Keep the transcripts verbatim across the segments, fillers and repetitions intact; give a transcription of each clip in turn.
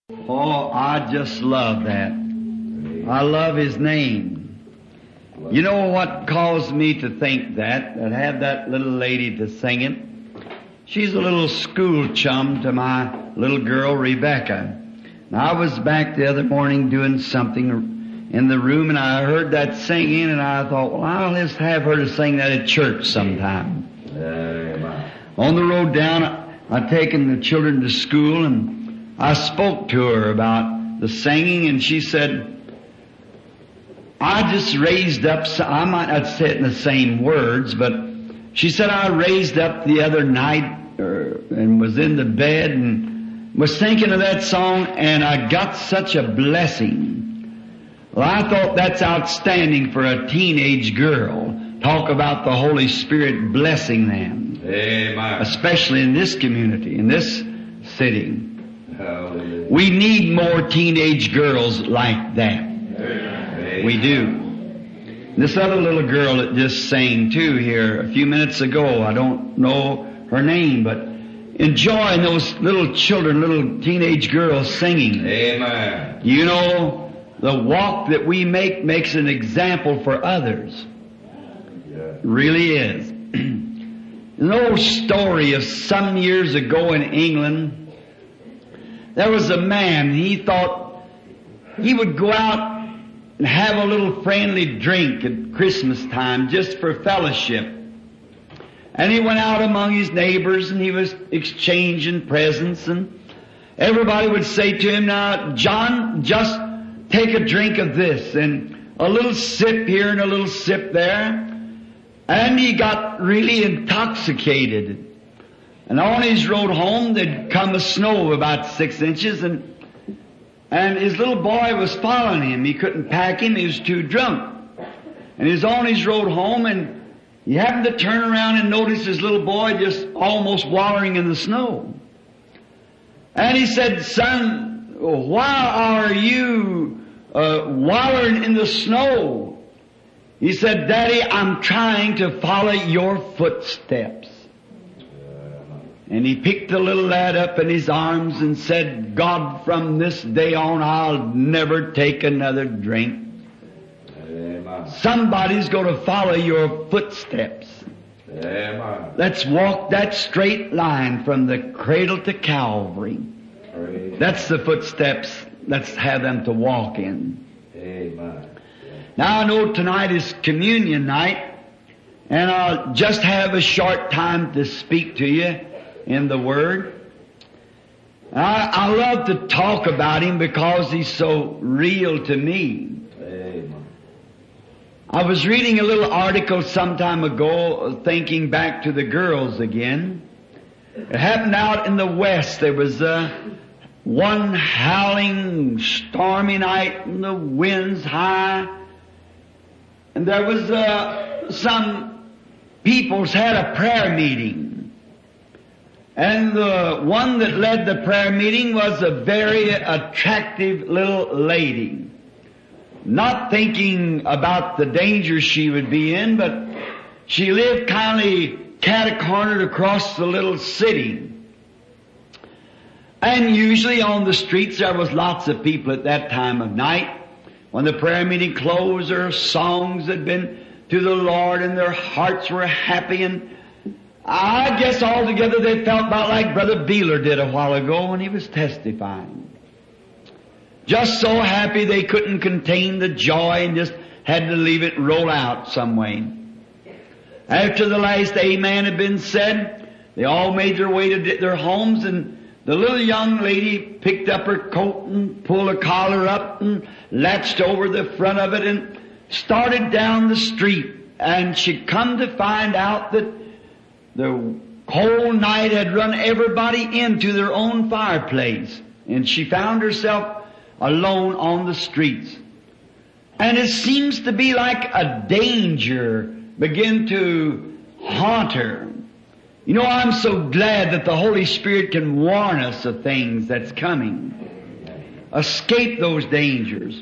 Oh, I just love that. I love His name. You know what caused me to think that, that had that little lady to sing it? She's a little school chum to my little girl, Rebecca. Now, I was back the other morning doing something in the room, and I heard that singing, and I thought, well, I'll just have her to sing that at church sometime. Amen. On the road down, I'd taken the children to school, and I spoke to her about the singing, and she said, I just raised up, I might not say it in the same words, but she said, I raised up the other night er, and was in the bed and was thinking of that song, and I got such a blessing. Well, I thought that's outstanding for a teenage girl. Talk about the Holy Spirit blessing them. Amen. Especially in this community, in this city. Hallelujah. We need more teenage girls like that. Amen. We do. This other little girl that just sang too here a few minutes ago, I don't know her name, but enjoying those little children, little teenage girls singing. Amen. You know, the walk that we make makes an example for others. It really is. An old story of some years ago in England, there was a man, he thought he would go out and have a little friendly drink at Christmas time just for fellowship. And he went out among his neighbors and he was exchanging presents, and everybody would say to him, now, John, just take a drink of this, and a little sip here and a little sip there. And he got really intoxicated. And on his road home, there'd come a snow of about six inches, and and his little boy was following him. He couldn't pack him, he was too drunk. And he was on his road home, and he happened to turn around and notice his little boy just almost wallowing in the snow. And he said, son, why are you uh, wallowing in the snow? He said, Daddy, I'm trying to follow your footsteps. And he picked the little lad up in his arms and said, God, from this day on, I'll never take another drink. Amen. Somebody's going to follow your footsteps. Amen. Let's walk that straight line from the cradle to Calvary. Praise. That's the footsteps. Let's have them to walk in. Amen. Now I know tonight is communion night, and I'll just have a short time to speak to you in the Word. I, I love to talk about Him because He's so real to me. Amen. I was reading a little article some time ago, thinking back to the girls again. It happened out in the West. There was uh, one howling, stormy night, and the winds high. And there was uh, some peoples had a prayer meeting. And the one that led the prayer meeting was a very attractive little lady. Not thinking about the danger she would be in, but she lived kind of cat-cornered across the little city. And usually on the streets there was lots of people at that time of night. When the prayer meeting closed, their songs had been to the Lord and their hearts were happy, and I guess altogether they felt about like Brother Beeler did a while ago when he was testifying. Just so happy they couldn't contain the joy and just had to leave it roll out some way. After the last amen had been said, they all made their way to their homes, and the little young lady picked up her coat and pulled her collar up and latched over the front of it and started down the street. And she'd come to find out that the whole night had run everybody into their own fireplace. And she found herself alone on the streets. And it seems to be like a danger begin to haunt her. You know, I'm so glad that the Holy Spirit can warn us of things that's coming. Escape those dangers.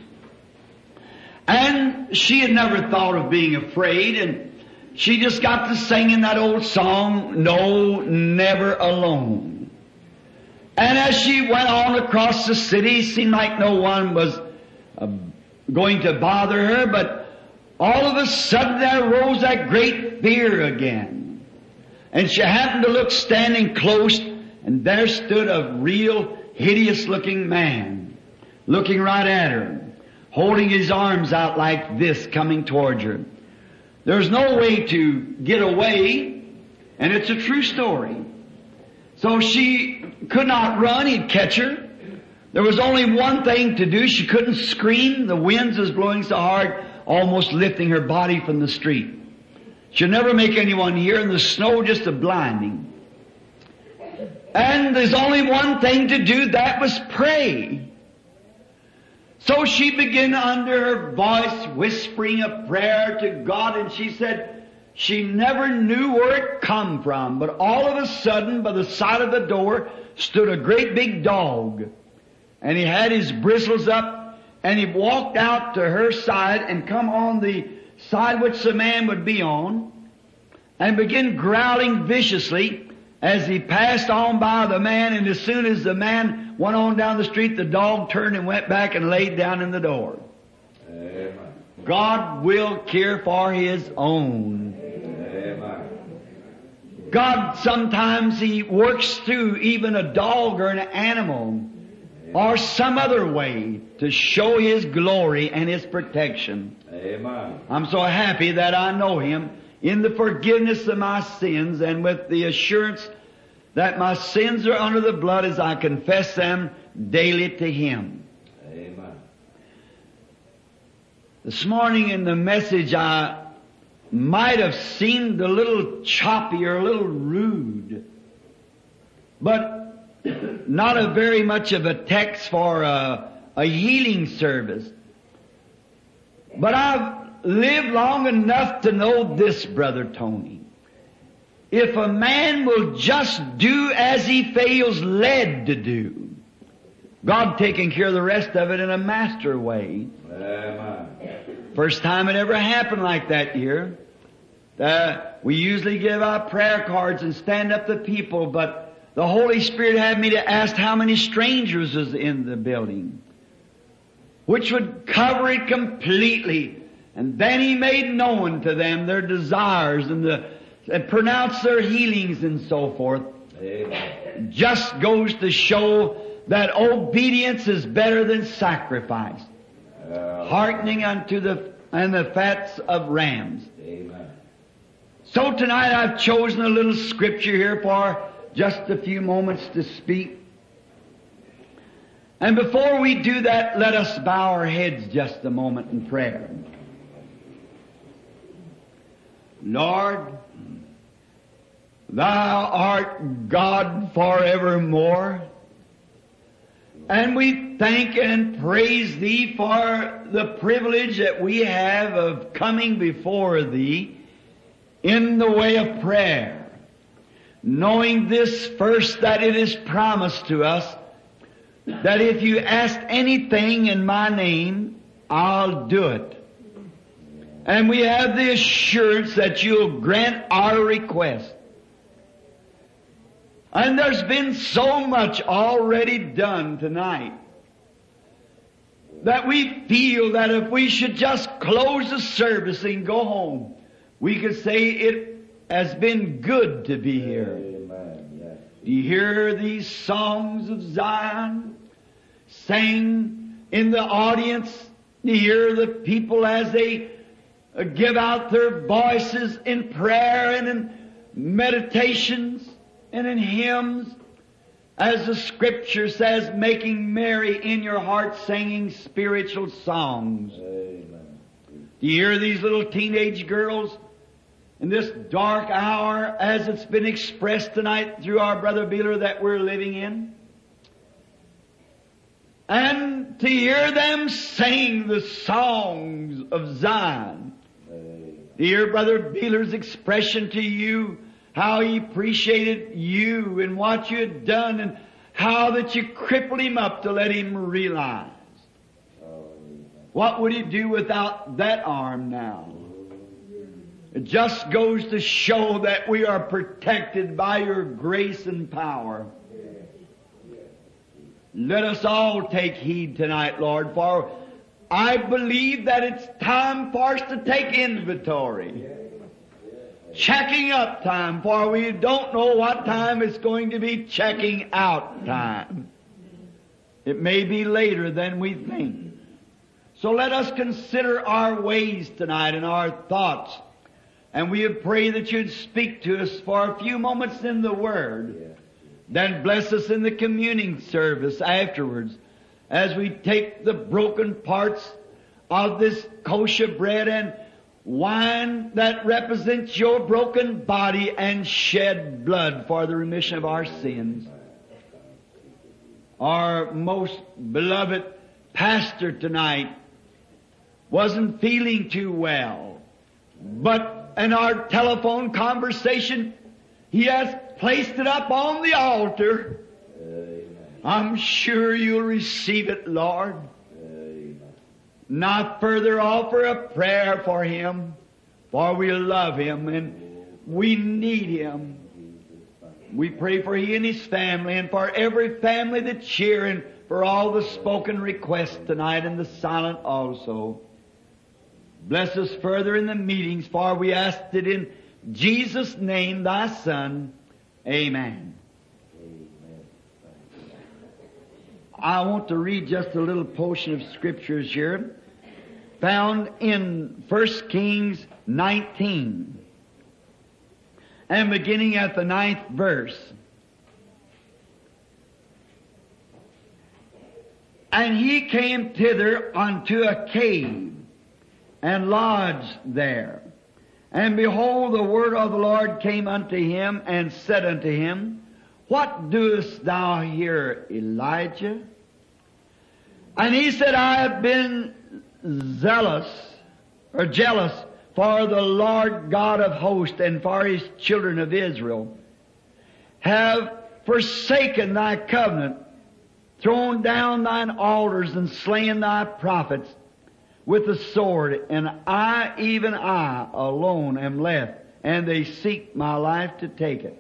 And she had never thought of being afraid, and she just got to singing that old song, No, Never Alone. And as she went on across the city, it seemed like no one was uh, going to bother her, but all of a sudden there arose that great fear again. And she happened to look standing close, and there stood a real hideous-looking man, looking right at her, holding his arms out like this, coming towards her. There's no way to get away, and it's a true story. So she could not run, he'd catch her. There was only one thing to do. She couldn't scream. The winds was blowing so hard, almost lifting her body from the street. She'd never make anyone hear, and the snow just a blinding. And there's only one thing to do, that was pray. So she began under her voice whispering a prayer to God, and she said she never knew where it come from, but all of a sudden by the side of the door stood a great big dog, and he had his bristles up, and he walked out to her side and come on the side which the man would be on, and began growling viciously as he passed on by the man, and as soon as the man went on down the street, the dog turned and went back and laid down in the door. Amen. God will care for His own. Amen. God sometimes He works through even a dog or an animal or some other way to show His glory and His protection. Amen. I'm so happy that I know Him in the forgiveness of my sins, and with the assurance that my sins are under the blood as I confess them daily to Him. Amen. This morning in the message I might have seemed a little choppy or a little rude, but not a very much of a text for a, a healing service. But I've lived long enough to know this, Brother Tony. If a man will just do as he feels led to do, God taking care of the rest of it in a master way. Amen. First time it ever happened like that here. Uh, we usually give out prayer cards and stand up to people, but the Holy Spirit had me to ask how many strangers was in the building, which would cover it completely. And then He made known to them their desires and, the, and pronounced their healings and so forth. Amen. Just goes to show that obedience is better than sacrifice. Uh, Hearkening unto the and the fats of rams. Amen. So tonight I've chosen a little scripture here for just a few moments to speak. And before we do that, let us bow our heads just a moment in prayer. Lord, Thou art God forevermore, and we thank and praise Thee for the privilege that we have of coming before Thee in the way of prayer, knowing this first, that it is promised to us that if you ask anything in my name, I'll do it. And we have the assurance that you'll grant our request. And there's been so much already done tonight that we feel that if we should just close the service and go home, we could say it has been good to be here. Amen. Yes. Do you hear these songs of Zion sang in the audience? Do you hear the people as they give out their voices in prayer and in meditations and in hymns, as the Scripture says, making merry in your heart, singing spiritual songs? Amen. Do you hear these little teenage girls in this dark hour, as it's been expressed tonight through our Brother Beeler that we're living in? And to hear them sing the songs of Zion. Dear Brother Beeler's expression to you, how he appreciated you and what you had done, and how that you crippled him up to let him realize. What would he do without that arm now? It just goes to show that we are protected by your grace and power. Let us all take heed tonight, Lord, for I believe that it's time for us to take inventory. Checking up time, for we don't know what time it's going to be checking out time. It may be later than we think. So let us consider our ways tonight and our thoughts. And we pray that you'd speak to us for a few moments in the Word. Then bless us in the communing service afterwards as we take the broken parts of this kosher bread and wine that represents your broken body and shed blood for the remission of our sins. Our most beloved pastor tonight wasn't feeling too well, but in our telephone conversation, he has placed it up on the altar. Amen. I'm sure you'll receive it, Lord. Amen. Not further offer a prayer for him, for we love him and we need him. We pray for he and his family and for every family that's here and for all the spoken requests tonight and the silent also. Bless us further in the meetings, for we asked it in Jesus' name, thy Son. Amen. Amen. I want to read just a little portion of scriptures here, found in First Kings nineteen, and beginning at the ninth verse. And he came thither unto a cave, and lodged there. And behold, the word of the Lord came unto him, and said unto him, What doest thou here, Elijah? And he said, I have been zealous, or jealous, for the Lord God of hosts, and for his children of Israel, have forsaken thy covenant, thrown down thine altars, and slain thy prophets with the sword, and I, even I, alone am left, and they seek my life to take it.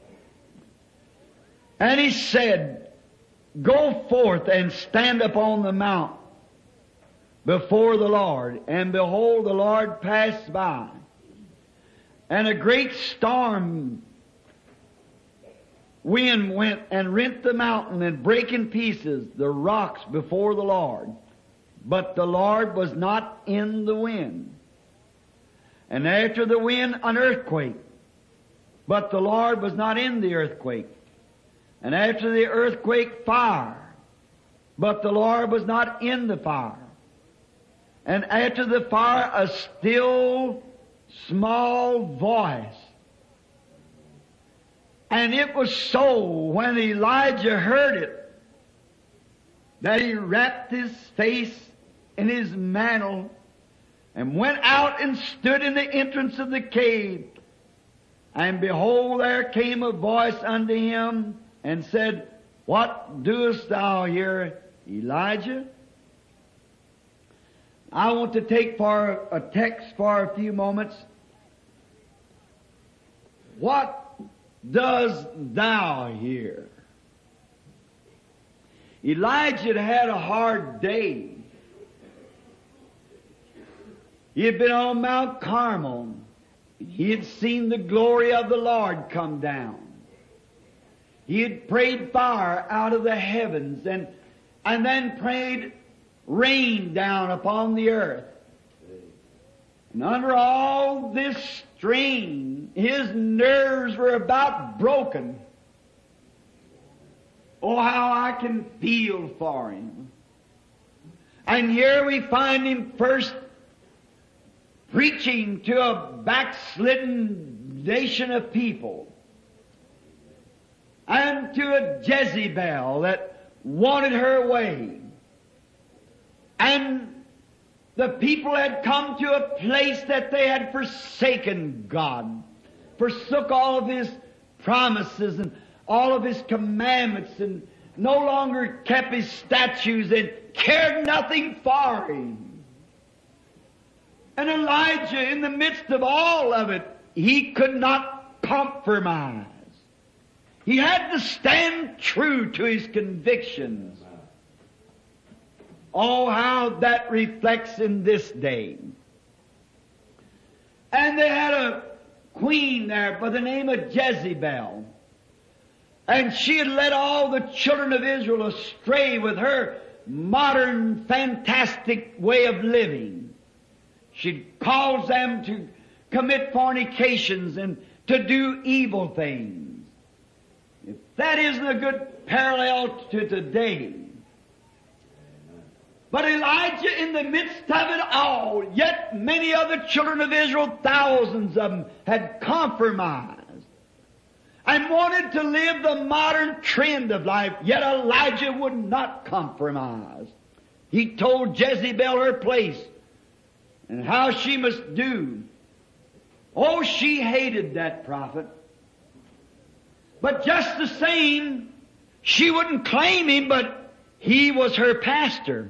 And he said, Go forth and stand upon the mount before the Lord. And behold, the Lord passed by, and a great storm wind went and rent the mountain and brake in pieces the rocks before the Lord. But the Lord was not in the wind. And after the wind, an earthquake. But the Lord was not in the earthquake. And after the earthquake, fire. But the Lord was not in the fire. And after the fire, a still, small voice. And it was so when Elijah heard it, that he wrapped his face in his mantle, and went out and stood in the entrance of the cave. And behold, there came a voice unto him, and said, What doest thou here, Elijah? I want to take for a text for a few moments. What does thou here? Elijah had had a hard day. He had been on Mount Carmel. He had seen the glory of the Lord come down. He had prayed fire out of the heavens and, and then prayed rain down upon the earth. And under all this strain, his nerves were about broken. Oh, how I can feel for him. And here we find him first preaching to a backslidden nation of people, and to a Jezebel that wanted her way. And the people had come to a place that they had forsaken God, forsook all of His promises and all of His commandments, and no longer kept His statutes and cared nothing for Him. And Elijah, in the midst of all of it, he could not compromise. He had to stand true to his convictions. Oh, how that reflects in this day. And they had a queen there by the name of Jezebel. And she had led all the children of Israel astray with her modern, fantastic way of living. She'd cause them to commit fornications and to do evil things. If that isn't a good parallel to today. But Elijah, in the midst of it all, yet many other children of Israel, thousands of them, had compromised and wanted to live the modern trend of life, yet Elijah would not compromise. He told Jezebel her place and how she must do. Oh, she hated that prophet. But just the same, she wouldn't claim him, but he was her pastor.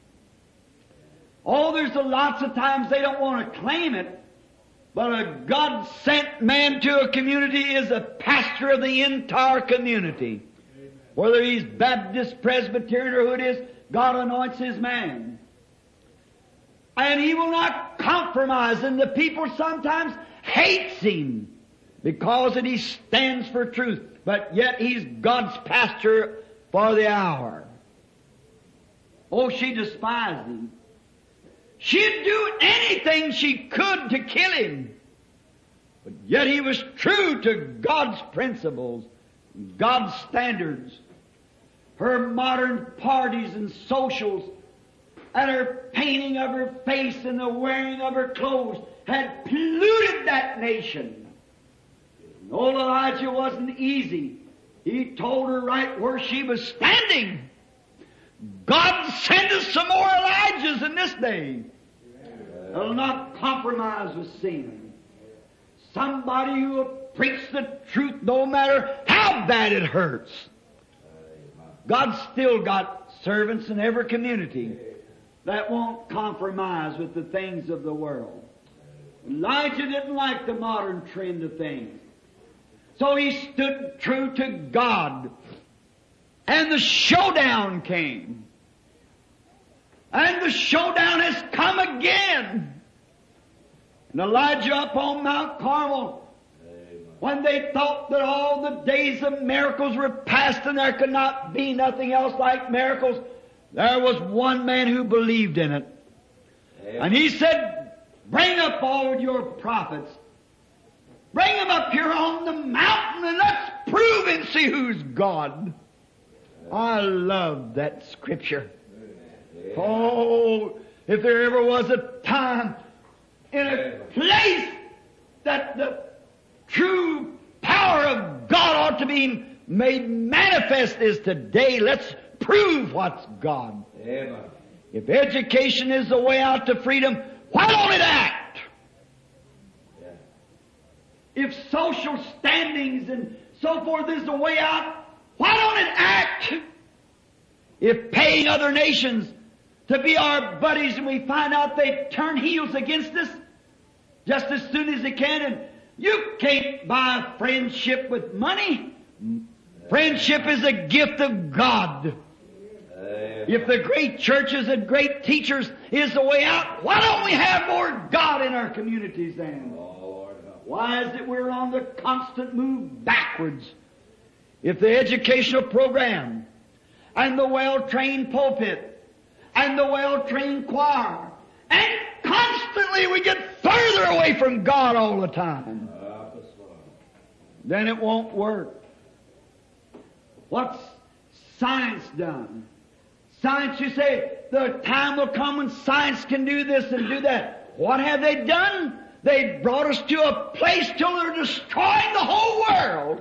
Oh, there's a lots of times they don't want to claim it, but a God-sent man to a community is a pastor of the entire community. Amen. Whether he's Baptist, Presbyterian, or who it is, God anoints his man. And he will not compromise, and the people sometimes hates him because that he stands for truth, but yet he's God's pastor for the hour. Oh, she despised him. She'd do anything she could to kill him. But yet he was true to God's principles, God's standards. Her modern parties and socials and her painting of her face and the wearing of her clothes had polluted that nation. And old Elijah wasn't easy. He told her right where she was standing. God send us some more Elijahs in this day. That'll not compromise with sin. Somebody who will preach the truth no matter how bad it hurts. God's still got servants in every community that won't compromise with the things of the world. Elijah didn't like the modern trend of things. So he stood true to God. And the showdown came. And the showdown has come again. And Elijah up on Mount Carmel, when they thought that all the days of miracles were past and there could not be nothing else like miracles, there was one man who believed in it. And he said, bring up all your prophets. Bring them up here on the mountain and let's prove and see who's God. I love that scripture. Oh, if there ever was a time in a place that the true power of God ought to be made manifest is today. Let's prove what's God. Amen. If education is the way out to freedom, why don't it act? Yeah. If social standings and so forth is the way out, why don't it act? If paying other nations to be our buddies and we find out they turn heels against us just as soon as they can, and you can't buy friendship with money. Friendship is a gift of God. If the great churches and great teachers is the way out, why don't we have more God in our communities then? Why is it we're on the constant move backwards? If the educational program and the well-trained pulpit and the well-trained choir, and constantly we get further away from God all the time, then it won't work. What's science done? Science, you say, the time will come when science can do this and do that. What have they done? They brought us to a place till they're destroying the whole world.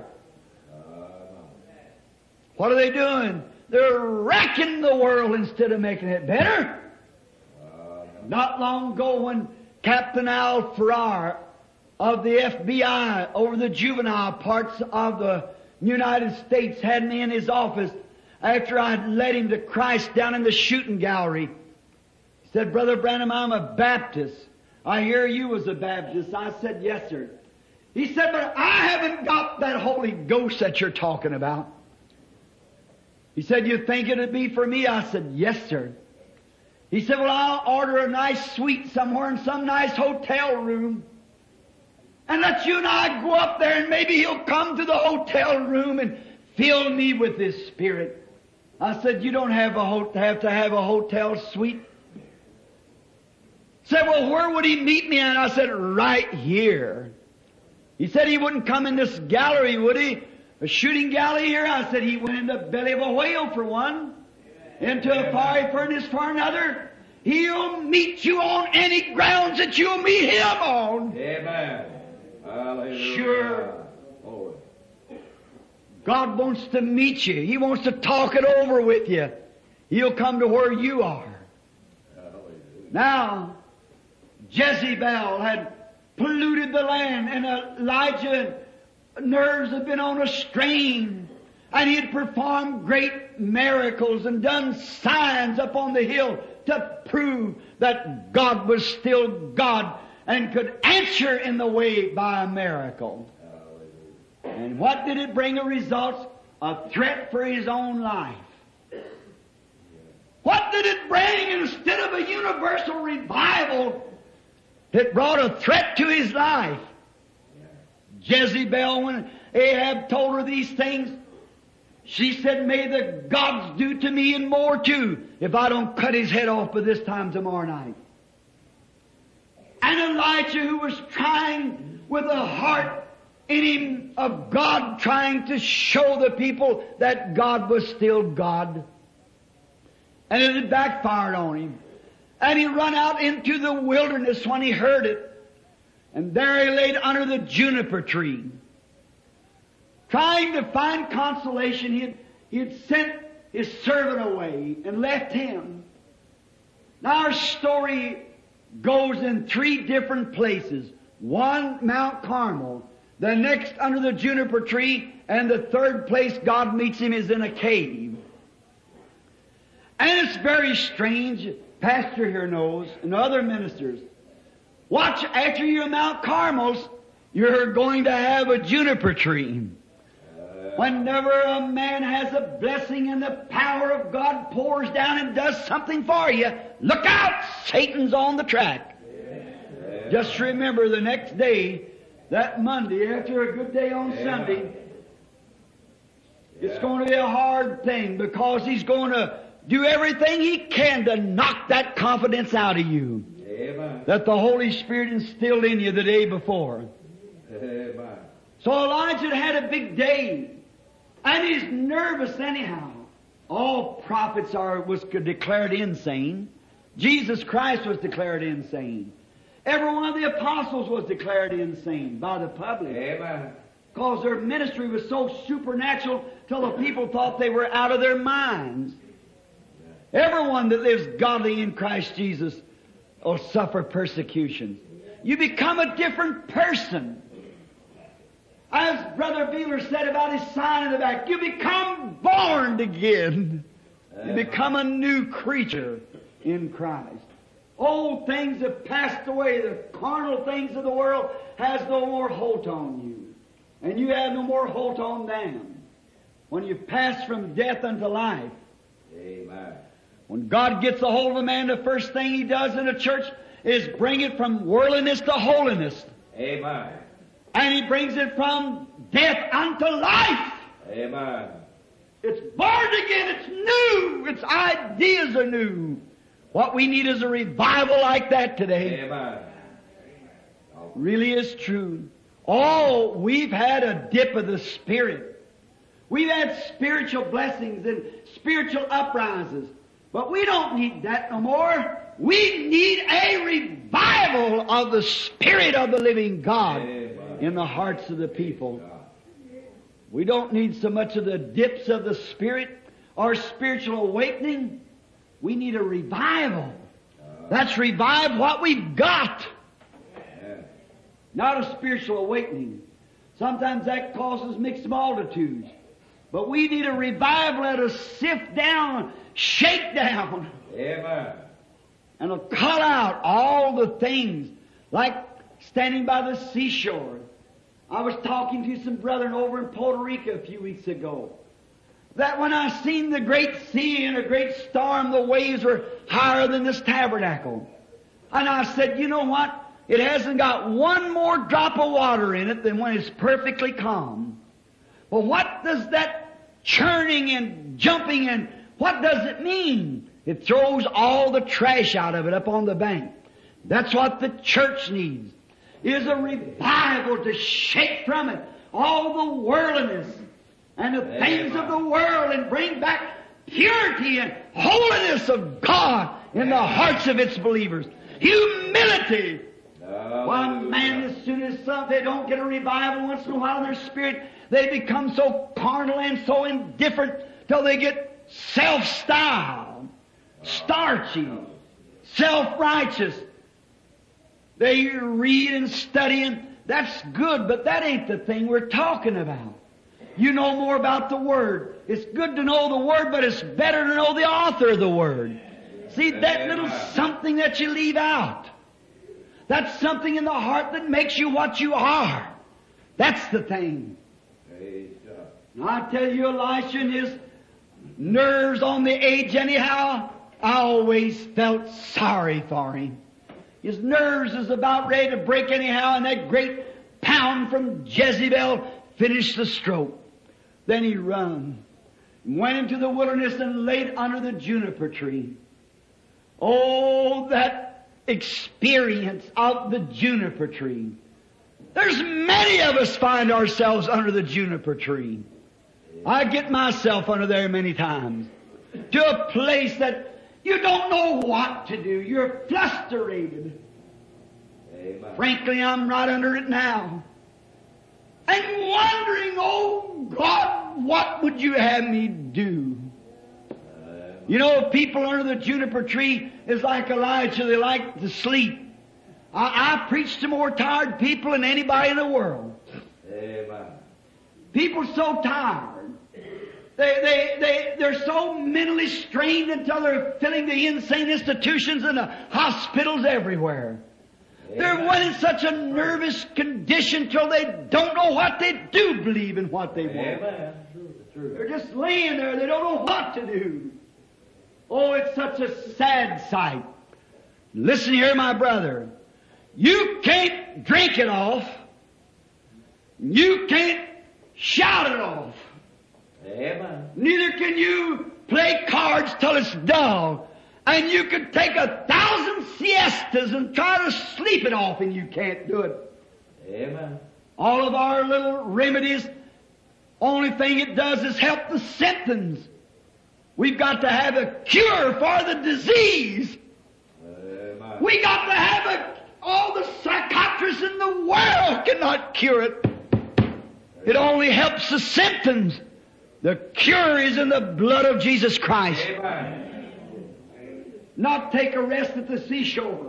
What are they doing? They're wrecking the world instead of making it better. Not long ago when Captain Al Farrar of the F B I over the juvenile parts of the United States had me in his office after I'd led him to Christ down in the shooting gallery. He said, Brother Branham, I'm a Baptist. I hear you was a Baptist. I said, yes, sir. He said, but I haven't got that Holy Ghost that you're talking about. He said, you think it'd be for me? I said, yes, sir. He said, well, I'll order a nice suite somewhere in some nice hotel room. And let you and I go up there, and maybe He'll come to the hotel room and fill me with His Spirit. I said, you don't have, a ho- have to have a hotel suite. He said, well, where would He meet me? And I said, right here. He said he wouldn't come in this gallery, would He? A shooting gallery here? I said he went in the belly of a whale for one, into a fiery furnace for another. He'll meet you on any grounds that you'll meet Him on. Amen. Hallelujah. Sure. God wants to meet you. He wants to talk it over with you. He'll come to where you are. Hallelujah. Now, Jezebel had polluted the land, and Elijah's nerves had been on a strain, and he had performed great miracles and done signs up on the hill to prove that God was still God and could answer in the way by a miracle. Hallelujah. And what did it bring a result? A threat for his own life. What did it bring? Instead of a universal revival, it brought a threat to his life. Jezebel, when Ahab told her these things, she said, may the gods do to me and more too, if I don't cut his head off by this time tomorrow night. And Elijah, who was trying with a heart in him of God, trying to show the people that God was still God. And it had backfired on him. And he run out into the wilderness when he heard it. And there he laid under the juniper tree, trying to find consolation. He had, he had sent his servant away and left him. Now our story goes in three different places. One, Mount Carmel. The next, under the juniper tree. And the third place God meets him is in a cave. And it's very strange. Pastor here knows, and other ministers. Watch, after you're in Mount Carmel, you're going to have a juniper tree. Whenever a man has a blessing and the power of God pours down and does something for you, look out! Satan's on the track. Just remember the next day, that Monday, after a good day on Sunday, it's going to be a hard thing, because he's going to do everything he can to knock that confidence out of you. Amen. That the Holy Spirit instilled in you the day before. Amen. So Elijah had a big day. And he's nervous anyhow. All prophets are was declared insane. Jesus Christ was declared insane. Every one of the apostles was declared insane by the public. Amen. Because their ministry was so supernatural till the people thought they were out of their minds. Everyone that lives godly in Christ Jesus will suffer persecution. You become a different person. As Brother Beeler said about his sign in the back, you become born again. You become a new creature in Christ. Old things have passed away. The carnal things of the world has no more hold on you. And you have no more hold on them. When you pass from death unto life. Amen. When God gets a hold of a man, the first thing He does in a church is bring it from worldliness to holiness. Amen. And He brings it from death unto life. Amen. It's born again. It's new. Its ideas are new. What we need is a revival like that today. Amen. Really is true. Oh, we've had a dip of the Spirit. We've had spiritual blessings and spiritual uprises. But we don't need that no more. We need a revival of the Spirit of the living God in the hearts of the people. We don't need so much of the dips of the Spirit or spiritual awakening. We need a revival. Let's revive what we've got. Not a spiritual awakening. Sometimes that causes mixed multitudes. But we need a revival that'll sift down, shake down. Amen. And will cut out all the things, like standing by the seashore I was talking to some brethren over in Puerto Rico a few weeks ago, that when I seen the great sea and a great storm, the waves were higher than this tabernacle. And I said, you know what? It hasn't got one more drop of water in it than when it's perfectly calm. Well, what does that churning and jumping and what does it mean? It throws all the trash out of it up on the bank. That's what the church needs, is a revival to shake from it all the worldliness and the Amen. Things of the world and bring back purity and holiness of God in Amen. The hearts of its believers. Humility. Oh, well, man, as soon as some, they don't get a revival once in a while in their spirit, they become so carnal and so indifferent till they get self-styled, starchy, self-righteous. They read and study, and that's good, but that ain't the thing we're talking about. You know more about the Word. It's good to know the Word, but it's better to know the author of the Word. See, that little something that you leave out. That's something in the heart that makes you what you are. That's the thing. Now, I tell you, Elisha and his nerves on the edge anyhow, I always felt sorry for him. His nerves is about ready to break anyhow, and that great pound from Jezebel finished the stroke. Then he run, went into the wilderness and laid under the juniper tree. Oh, that experience of the juniper tree. There's many of us find ourselves under the juniper tree. I get myself under there many times. To a place that you don't know what to do. You're frustrated. Amen. Frankly, I'm right under it now. And wondering, oh God, what would you have me do? You know, people under the juniper tree is like Elijah. They like to sleep. I, I preach to more tired people than anybody in the world. Amen. People so tired. They, they, they, they're so mentally strained until they're filling the insane institutions and the hospitals everywhere. Amen. They're in such a nervous condition till they don't know what they do believe in what they want. Amen. They're just laying there. They don't know what to do. Oh, it's such a sad sight. Listen here, my brother. You can't drink it off. You can't shout it off. Amen. Neither can you play cards till it's dull. And you can take a thousand siestas and try to sleep it off, and you can't do it. Amen. All of our little remedies, only thing it does is help the symptoms. We've got to have a cure for the disease. Amen. We got to have a, all the psychiatrists in the world cannot cure it. Amen. It only helps the symptoms. The cure is in the blood of Jesus Christ. Amen. Not take a rest at the seashore.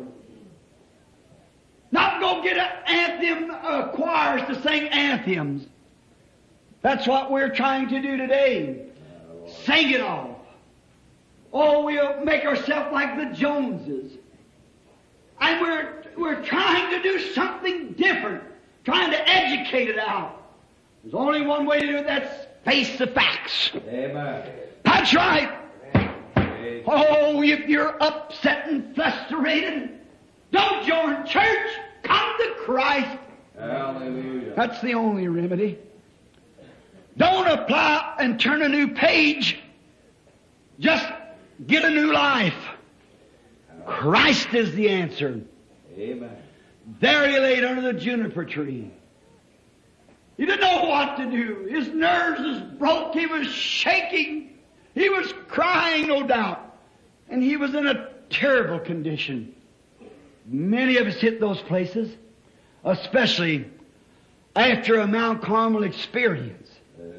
Not go get an anthem uh, choirs to sing anthems. That's what we're trying to do today. Sing it off. Oh, we'll make ourselves like the Joneses. And we're, we're trying to do something different. Trying to educate it out. There's only one way to do it, that's face the facts. Amen. That's right. Amen. Oh, if you're upset and frustrated, don't join church. Come to Christ. Hallelujah. That's the only remedy. Don't apply and turn a new page. Just get a new life. Christ is the answer. Amen. There he laid under the juniper tree. He didn't know what to do. His nerves was broke. He was shaking. He was crying, no doubt. And he was in a terrible condition. Many of us hit those places, especially after a Mount Carmel experience.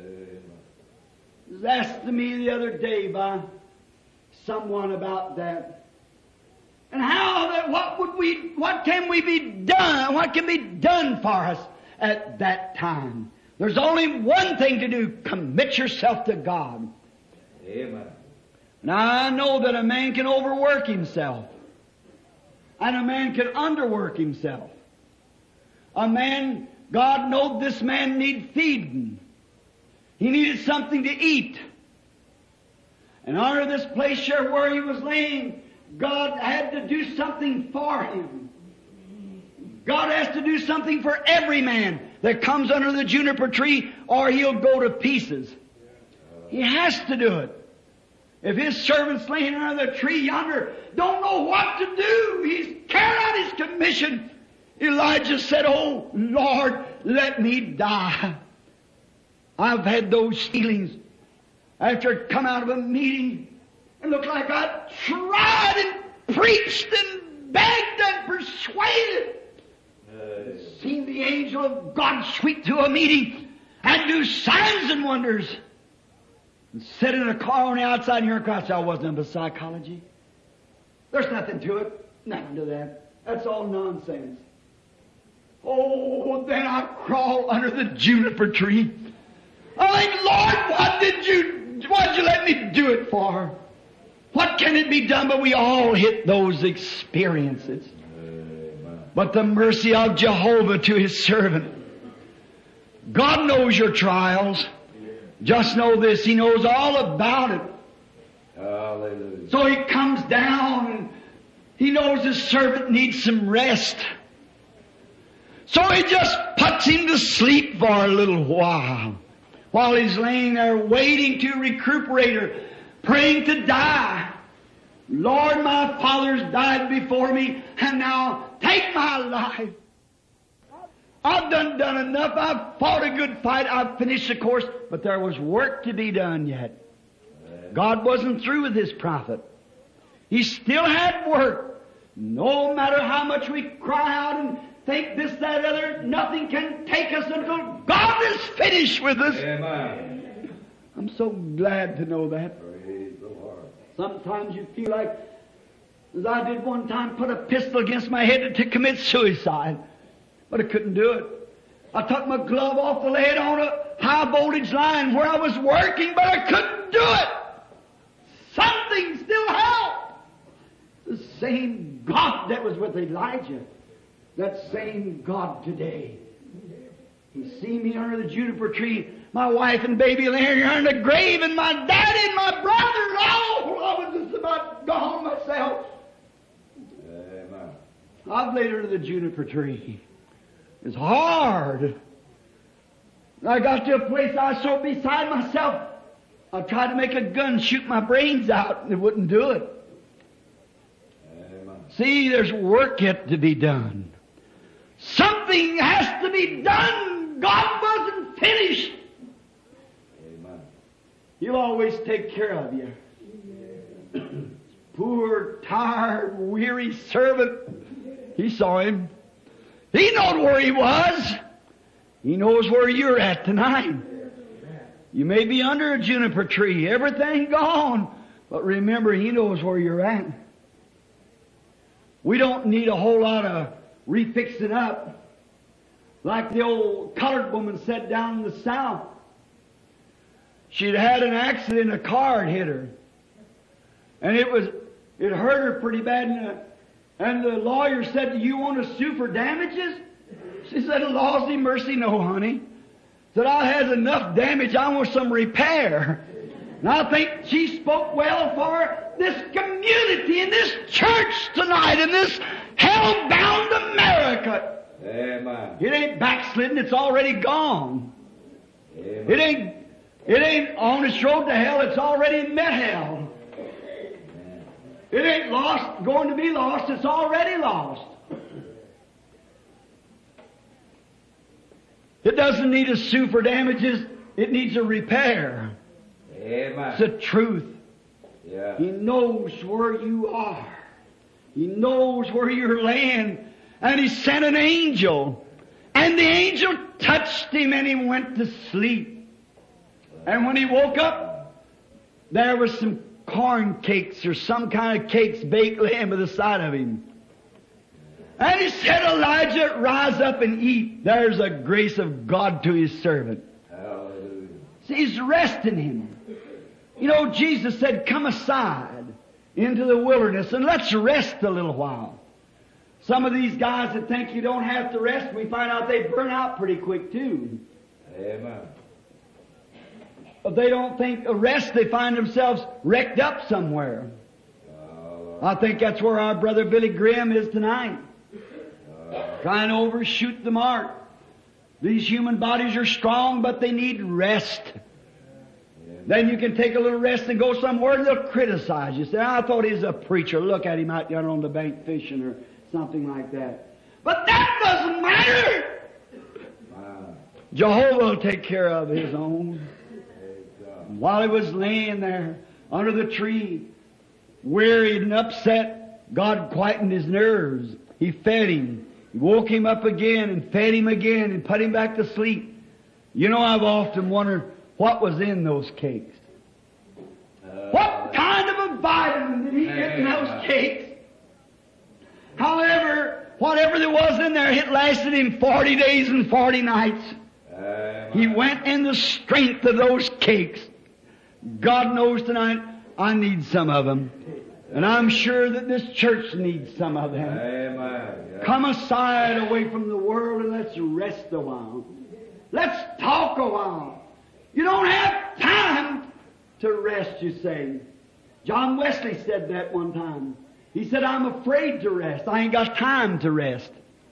It was asked to me the other day by someone about that. And how that, what would we, what can we be done, what can be done for us at that time? There's only one thing to do, commit yourself to God. Amen. Now I know that a man can overwork himself. And a man can underwork himself. A man God knowed this man needed feeding. He needed something to eat. And under this place here where he was laying, God had to do something for him. God has to do something for every man that comes under the juniper tree, or he'll go to pieces. He has to do it. If his servant's laying under the tree yonder, don't know what to do, he's carried out his commission. Elijah said, "Oh, Lord, let me die." I've had those feelings after I'd come out of a meeting and looked like I tried and preached and begged and persuaded. Uh, seen the angel of God sweep through a meeting and do signs and wonders. And sit in a car on the outside and hear a crowd say, "I wasn't into psychology. There's nothing to it. Nothing to that. That's all nonsense." Oh, then I crawl under the juniper tree. I think, "Lord, what did you, what did you let me do it for? What can it be done?" But we all hit those experiences. But the mercy of Jehovah to His servant. God knows your trials. Just know this, He knows all about it. Hallelujah. So He comes down and He knows His servant needs some rest. So He just puts him to sleep for a little while. While he's laying there waiting to recuperate or praying to die. "Lord, my fathers died before me, and now take my life. I've done done enough. I've fought a good fight. I've finished the course." But there was work to be done yet. God wasn't through with His prophet. He still had work. No matter how much we cry out and think this, that, other, nothing can take us until God is finished with us. Amen. I'm so glad to know that. Praise the Lord. Sometimes you feel like, as I did one time, put a pistol against my head to commit suicide. But I couldn't do it. I took my glove off the lead on a high voltage line where I was working, but I couldn't do it. Something still helped. The same God that was with Elijah, that same God today. He seen me under the juniper tree, my wife and baby laying here in the grave, and my daddy and my brother. Oh, I was just about gone myself. Amen. I've laid under the juniper tree. It's hard. I got to a place I was so beside myself, I tried to make a gun shoot my brains out, and it wouldn't do it. Amen. See, there's work yet to be done. Something has to be done. God wasn't finished. Amen. He'll always take care of you. Poor, tired, weary servant. He saw him. He knowed where he was. He knows where you're at tonight. You may be under a juniper tree, everything gone, but remember, He knows where you're at. We don't need a whole lot of refixing up. Like the old colored woman said down in the South. She'd had an accident, a car had hit her. And it was, it hurt her pretty bad. And the, and the lawyer said, "Do you want to sue for damages?" She said, "Lawsy mercy, no, honey." Said, "I has enough damage, I want some repair." And I think she spoke well for this community and this church tonight in this hell-bound America. Amen. It ain't backslidden, it's already gone. Amen. It ain't, it ain't on its road to hell, it's already met hell. Amen. It ain't lost, going to be lost, it's already lost. It doesn't need a sue for damages, it needs a repair. Amen. It's the truth. Yeah. He knows where you are. He knows where you're laying. And He sent an angel. And the angel touched him and he went to sleep. And when he woke up, there was some corn cakes or some kind of cakes baked laying by the side of him. And he said, "Elijah, rise up and eat." There's a grace of God to His servant. Hallelujah. See, He's resting him. You know, Jesus said, "Come aside into the wilderness and let's rest a little while." Some of these guys that think you don't have to rest, we find out they burn out pretty quick too. Amen. If they don't think of rest, they find themselves wrecked up somewhere. I think that's where our brother Billy Graham is tonight. Trying to overshoot the mark. These human bodies are strong, but they need rest. Then you can take a little rest and go somewhere and they'll criticize you. Say, I thought he was a preacher. Look at him out there on the bank fishing or something like that. But that doesn't matter. Jehovah will take care of His own. While he was laying there under the tree, wearied and upset, God quietened his nerves. He fed him. He woke him up again and fed him again and put him back to sleep. You know, I've often wondered what was in those cakes. Uh, what kind of a vitamin did he get in those cakes? However, whatever there was in there, it lasted him forty days and forty nights. Uh, he went in the strength of those cakes. God knows tonight I need some of them. And I'm sure that this church needs some of them. Amen. Come aside away from the world and let's rest a while. Let's talk a while. You don't have time to rest, you say. John Wesley said that one time. He said, I'm afraid to rest. I ain't got time to rest.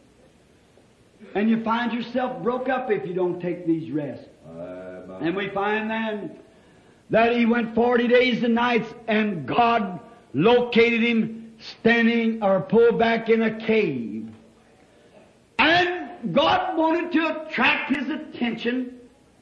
And you find yourself broke up if you don't take these rests. Amen. And we find then that he went forty days and nights and God located him standing or pulled back in a cave. And God wanted to attract his attention.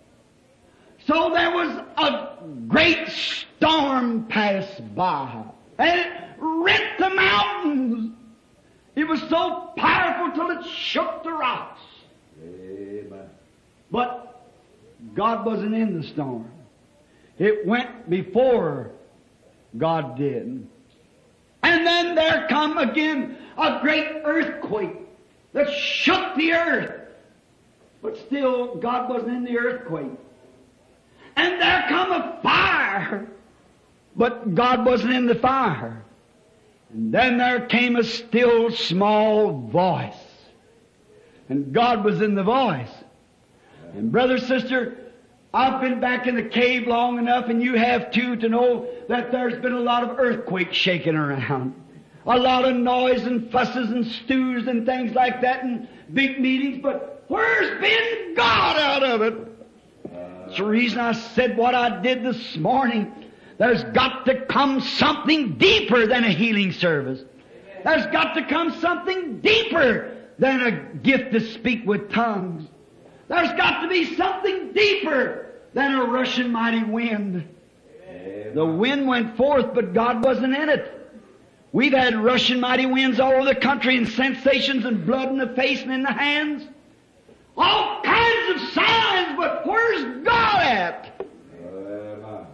So there was a great storm passed by. And it rent the mountains. It was so powerful till it shook the rocks. Amen. But God wasn't in the storm. It went before God did. And then there come again a great earthquake that shook the earth. But still, God wasn't in the earthquake. And there come a fire. But God wasn't in the fire. And then there came a still small voice. And God was in the voice. And brother, sister, I've been back in the cave long enough, and you have too, to know that there's been a lot of earthquakes shaking around. A lot of noise and fusses and stews and things like that and big meetings, but where's been God out of it? That's the reason I said what I did this morning. There's got to come something deeper than a healing service. There's got to come something deeper than a gift to speak with tongues. There's got to be something deeper than a rushing mighty wind. Amen. The wind went forth, but God wasn't in it. We've had rushing mighty winds all over the country and sensations and blood in the face and in the hands. All kinds of signs, but where's God at? Amen.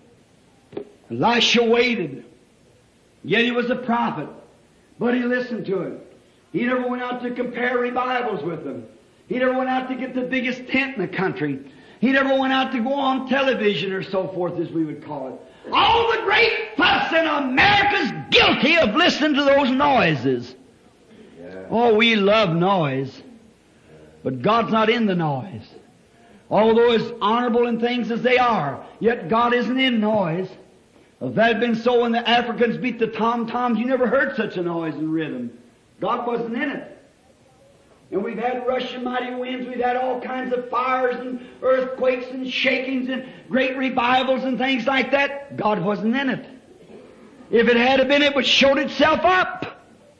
Elisha waited. Yet he was a prophet, but he listened to it. He never went out to compare revivals with them. He never went out to get the biggest tent in the country. He never went out to go on television or so forth, as we would call it. All the great fuss in America's guilty of listening to those noises. Yeah. Oh, we love noise. But God's not in the noise. Although as honorable in things as they are, yet God isn't in noise. If that had been so when the Africans beat the tom-toms, you never heard such a noise and rhythm. God wasn't in it. And we've had rushing mighty winds, we've had all kinds of fires and earthquakes and shakings and great revivals and things like that. God wasn't in it. If it had been, it would show itself up.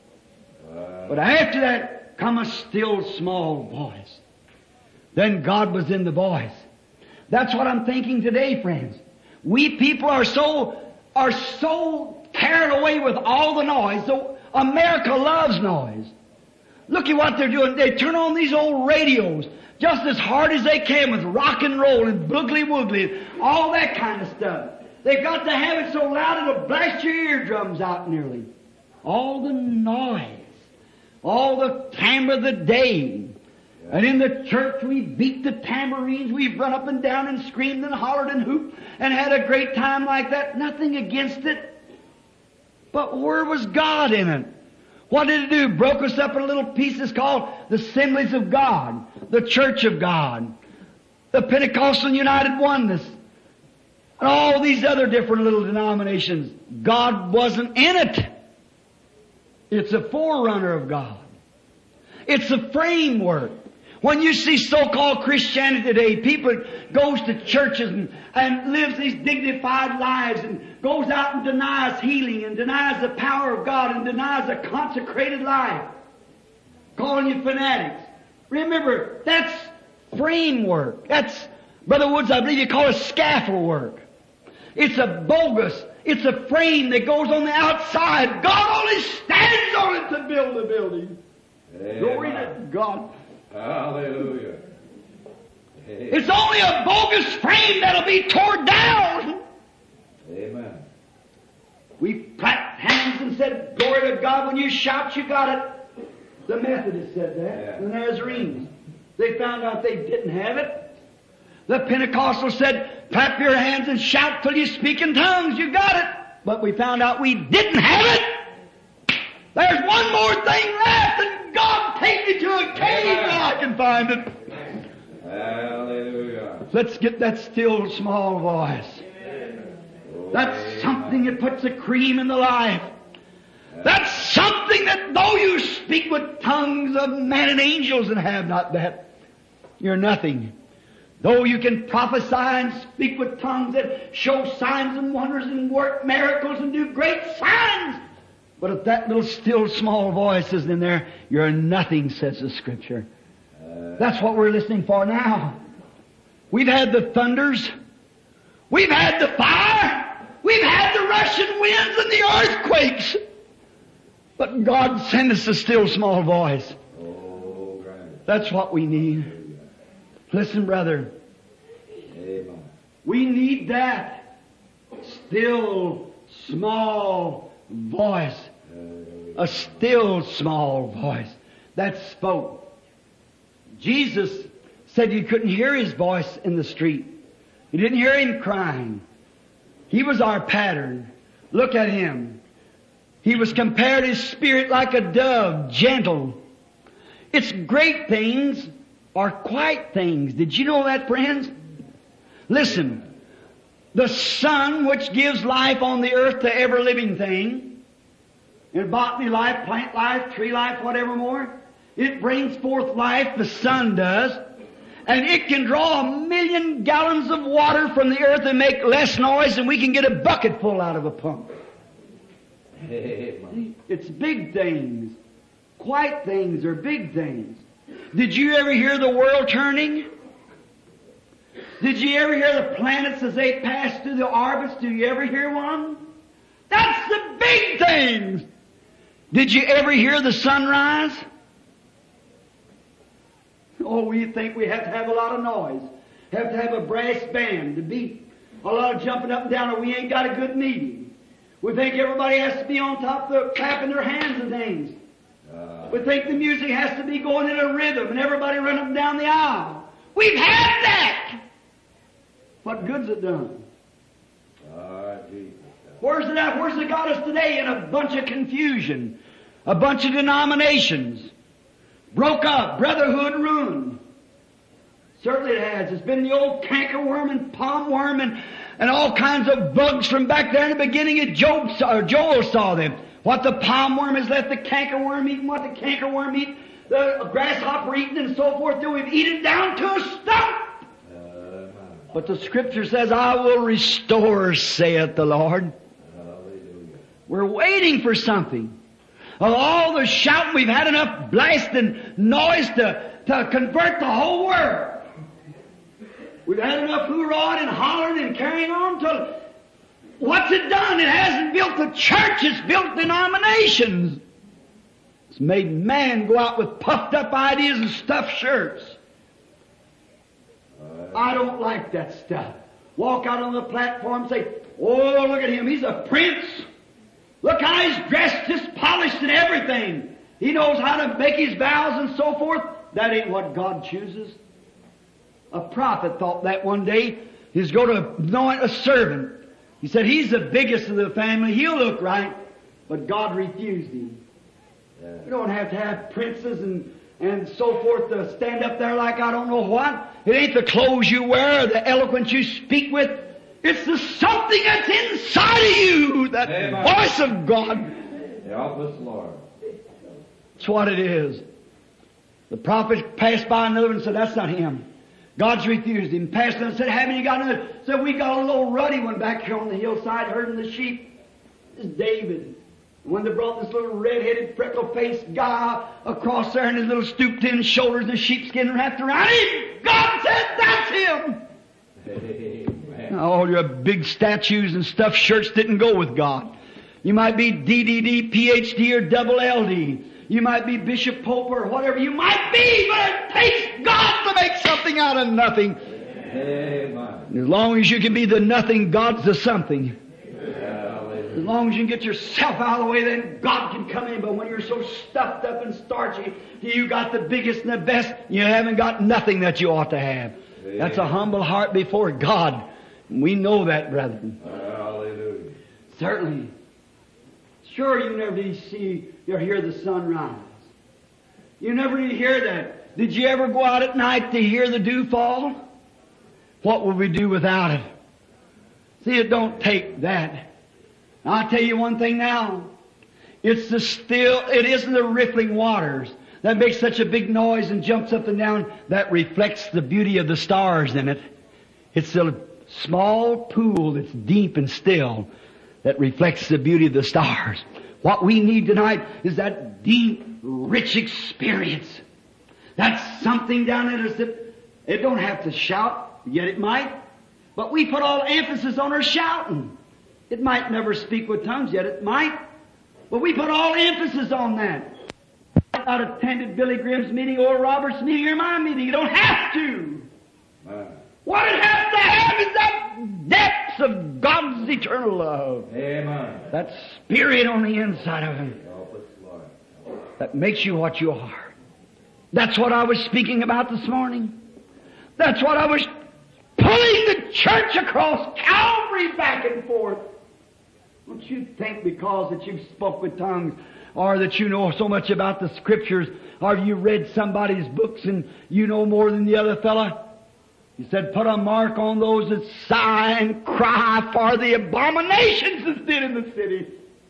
But after that, come a still small voice. Then God was in the voice. That's what I'm thinking today, friends. We people are so, are so carried away with all the noise. So America loves noise. Look at what they're doing. They turn on these old radios just as hard as they can with rock and roll and boogly woogly and all that kind of stuff. They've got to have it so loud it'll blast your eardrums out nearly. All the noise. All the time of the day. And in the church we beat the tambourines. We've run up and down and screamed and hollered and hooped and had a great time like that. Nothing against it. But where was God in it? What did it do? Broke us up in little pieces called the Assemblies of God, the Church of God, the Pentecostal United Oneness, and all these other different little denominations. God wasn't in it. It's a forerunner of God. It's a framework. When you see so-called Christianity today, people goes to churches and, and lives these dignified lives and goes out and denies healing and denies the power of God and denies a consecrated life, calling you fanatics. Remember, that's framework. That's, Brother Woods, I believe you call it scaffold work. It's a bogus. It's a frame that goes on the outside. God only stands on it to build the building. Amen. Glory to God. Hallelujah. Amen. It's only a bogus frame that'll be torn down. Amen. We clapped hands and said, glory to God. When you shout, you got it. The Methodists said that. Yeah. The Nazarenes. They found out they didn't have it. The Pentecostals said, clap your hands and shout till you speak in tongues. You got it. But we found out we didn't have it. There's one more thing left, and God take me to a cave where I can find it. Hallelujah. Let's get that still small voice. That's something that puts the cream in the life. That's something that though you speak with tongues of men and angels and have not that, you're nothing. Though you can prophesy and speak with tongues that show signs and wonders and work miracles and do great signs, but if that little still small voice isn't in there, you're nothing, says the Scripture. That's what we're listening for now. We've had the thunders. We've had the fire. We've had the rushing winds and the earthquakes. But God sent us a still small voice. Oh, right. That's what we need. Listen, brother. Amen. We need that still small voice. A still small voice that spoke. Jesus said you couldn't hear His voice in the street. You didn't hear Him crying. He was our pattern. Look at Him. He was compared His spirit like a dove, gentle. It's great things are quiet things. Did you know that, friends? Listen, the sun which gives life on the earth to every living thing, in botany life, plant life, tree life, whatever more, it brings forth life, the sun does, and it can draw a million gallons of water from the earth and make less noise than we can get a bucket full out of a pump. Amen. It's big things. Quiet things are big things. Did you ever hear the world turning? Did you ever hear the planets as they pass through the orbits? Do you ever hear one? That's the big things. Did you ever hear the sunrise? Oh, we think we have to have a lot of noise. Have to have a brass band to beat. A lot of jumping up and down, or we ain't got a good meeting. We think everybody has to be on top of the clapping their hands and things. Uh, We think the music has to be going in a rhythm and everybody running up and down the aisle. We've had that! What good's it done? ah, Jesus. Where's it at? Where's it got us today? In a bunch of confusion. A bunch of denominations. Broke up. Brotherhood ruined. Certainly it has. It's been the old cankerworm and palmworm and, and all kinds of bugs from back there in the beginning of Job, or Joel saw them. What the palmworm has left the cankerworm eating, what the cankerworm eat, the grasshopper eating, and so forth, till we've eaten down to a stump. Uh, But the Scripture says, I will restore, saith the Lord. hallelujah. We're waiting for something. Of all the shouting, we've had enough blast and noise to, to convert the whole world. We've had enough hoorahing and hollering and carrying on till what's it done? It hasn't built the church, it's built denominations. It's made man go out with puffed up ideas and stuffed shirts. I don't like that stuff. Walk out on the platform and say, oh, look at him, he's a prince. Look how he's dressed, just polished and everything. He knows how to make his vows and so forth. That ain't what God chooses. A prophet thought that one day. He's going to anoint a servant. He said, he's the biggest of the family. He'll look right. But God refused him. Yeah. You don't have to have princes and, and so forth to stand up there like I don't know what. It ain't the clothes you wear or the eloquence you speak with. It's the something that's inside of you, that Amen. voice of God. Help us, Lord. That's what it is. The prophet passed by another and said, that's not him. God's refused him. Passed and said, haven't you got another? Said, we got a little ruddy one back here on the hillside herding the sheep. This is David. When they brought this little red-headed, freckle-faced guy across there and his little stooped-in shoulders and the sheepskin wrapped around him, God said, that's him. Amen. All your big statues and stuffed shirts didn't go with God. You might be D D D, P H D, or double L D. You might be Bishop Pope or whatever you might be, but it takes God to make something out of nothing. Amen. As long as you can be the nothing, God's the something. Hallelujah. As long as you can get yourself out of the way, then God can come in. But when you're so stuffed up and starchy, you got the biggest and the best, you haven't got nothing that you ought to have. That's a humble heart before God. We know that, brethren. Hallelujah. Certainly. Sure, you never did see or hear the sun rise. You never did hear that. Did you ever go out at night to hear the dew fall? What would we do without it? See, it don't take that. I'll tell you one thing now. It's the still, it isn't the rippling waters that makes such a big noise and jumps up and down that reflects the beauty of the stars in it. It's a small pool that's deep and still that reflects the beauty of the stars. What we need tonight is that deep, rich experience. That's something down in us that it don't have to shout, yet it might. But we put all emphasis on our shouting. It might never speak with tongues, yet it might. But we put all emphasis on that. I've not attended Billy Graham's meeting or Robert's meeting or my meeting. You don't have to. Amen. What it has to have is that depths of God's eternal love. Amen. That spirit on the inside of Him Help us, Lord. that makes you what you are. That's what I was speaking about this morning. That's what I was pulling the church across Calvary back and forth. Don't you think because that you've spoke with tongues or that you know so much about the Scriptures or you read somebody's books and you know more than the other fella? He said, put a mark on those that sigh and cry for the abominations that's did in the city.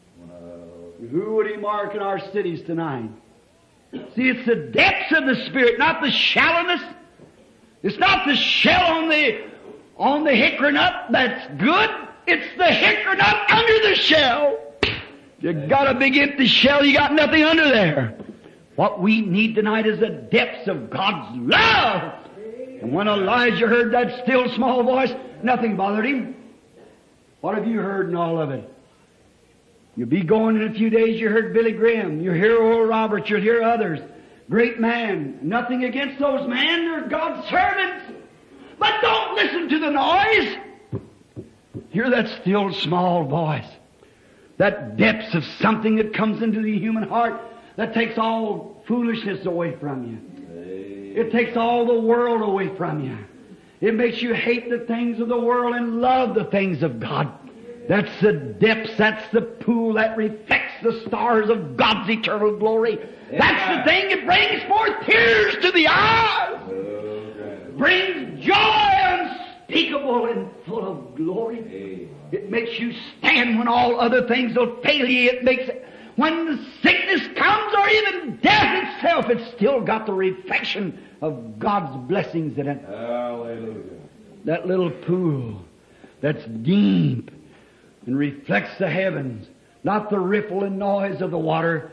Who would He mark in our cities tonight? See, it's the depths of the Spirit, not the shallowness. It's not the shell on the on the hickory nut that's good. It's the hickory nut under the shell. You got a big empty shell, you got nothing under there. What we need tonight is the depths of God's love. And when Elijah heard that still small voice, nothing bothered him. What have you heard in all of it? You'll be going in a few days, you heard Billy Graham, you'll hear Oral Roberts, you'll hear others. Great man. Nothing against those men, they're God's servants. But don't listen to the noise. Hear that still small voice. That depths of something that comes into the human heart that takes all foolishness away from you. It takes all the world away from you. It makes you hate the things of the world and love the things of God. That's the depths, that's the pool that reflects the stars of God's eternal glory. Yeah. That's the thing that brings forth tears to the eyes. Okay. Brings joy unspeakable and full of glory. Amen. It makes you stand when all other things will fail you. It makes it, when the sickness comes or even death itself, it's still got the reflection of God's blessings in it. Hallelujah. That little pool that's deep and reflects the heavens, not the ripple and noise of the water.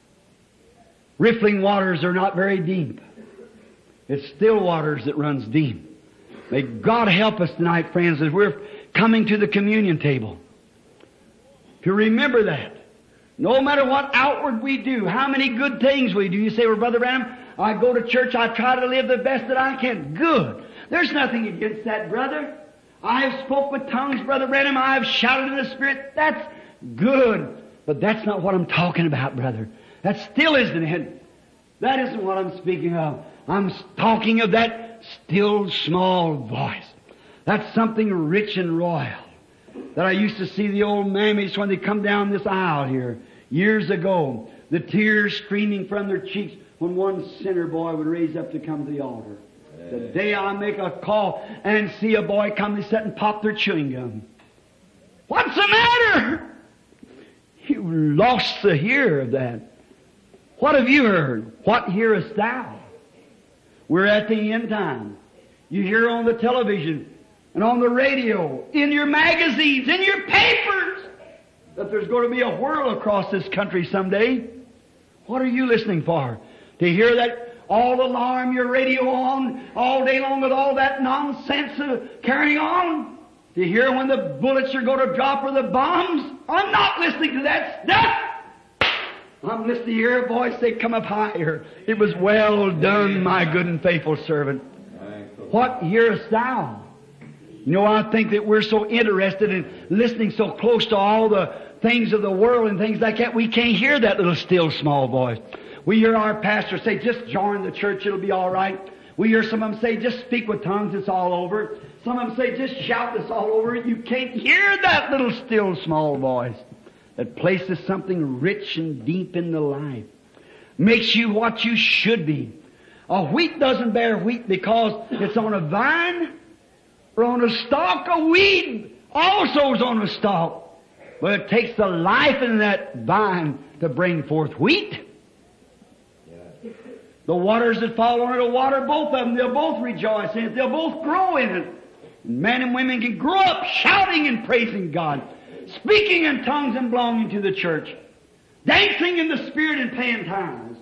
Rippling waters are not very deep. It's still waters that runs deep. May God help us tonight, friends, as we're coming to the communion table. If you remember that, no matter what outward we do, how many good things we do, you say, well, Brother Branham, I go to church, I try to live the best that I can. Good. There's nothing against that, brother. I have spoke with tongues, Brother Branham. I have shouted in the Spirit. That's good. But that's not what I'm talking about, brother. That still isn't it. That isn't what I'm speaking of. I'm talking of that still small voice. That's something rich and royal that I used to see the old mammies when they come down this aisle here years ago. the tears streaming from their cheeks when one sinner boy would raise up to come to the altar. The day I make a call and see a boy come to sit and pop their chewing gum. What's the matter? You lost the hear of that. What have you heard? What hearest thou? We're at the end time. You hear on the television and on the radio, in your magazines, in your papers, that there's going to be a whirl across this country someday. What are you listening for? To hear that all alarm, your radio on all day long with all that nonsense uh, carrying on? To hear when the bullets are going to drop or the bombs? I'm not listening to that stuff. I'm listening to hear a voice say, come up higher. It was well done, my good and faithful servant. What hearest thou? You know, I think that we're so interested in listening so close to all the things of the world and things like that, we can't hear that little still small voice. We hear our pastor say, just join the church, it'll be all right. We hear some of them say, just speak with tongues, it's all over. Some of them say, just shout, it's all over. You can't hear that little still small voice that places something rich and deep in the life. Makes you what you should be. A wheat doesn't bear wheat because it's on a vine or on a stalk. A weed also is on a stalk. But it takes the life in that vine to bring forth wheat. The waters that fall on it will water both of them. They'll both rejoice in it. They'll both grow in it. Men and women can grow up shouting and praising God, speaking in tongues and belonging to the church, dancing in the Spirit and paying tithes.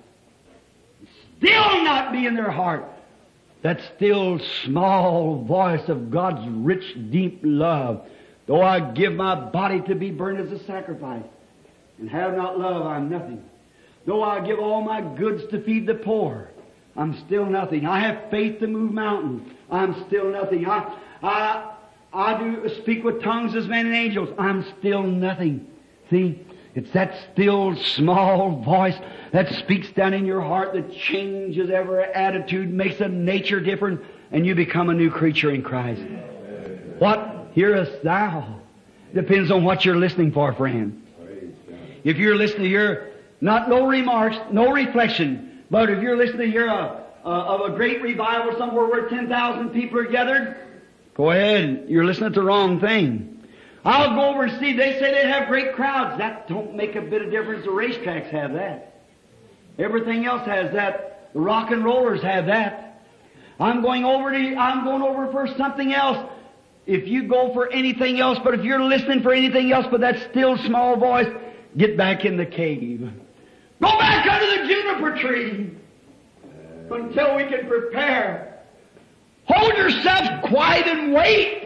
Still not be in their heart that still small voice of God's rich, deep love. Though I give my body to be burned as a sacrifice, and have not love, I'm nothing. Though I give all my goods to feed the poor, I'm still nothing. I have faith to move mountains, I'm still nothing. I, I, I do speak with tongues as men and angels, I'm still nothing. See, it's that still small voice that speaks down in your heart that changes every attitude, makes a nature different, and you become a new creature in Christ. What hearest thou? Depends on what you're listening for, friend. If you're listening to hear not no remarks, no reflection, but if you're listening to hear a, a, of a great revival somewhere where ten thousand people are gathered, go ahead. You're listening to the wrong thing. I'll go over and see. They say they have great crowds. That don't make a bit of difference. The racetracks have that. Everything else has that. The rock and rollers have that. I'm going over to. I'm going over for something else. If you go for anything else, but if you're listening for anything else but that still small voice, get back in the cave. Go back under the juniper tree until we can prepare. Hold yourself quiet and wait.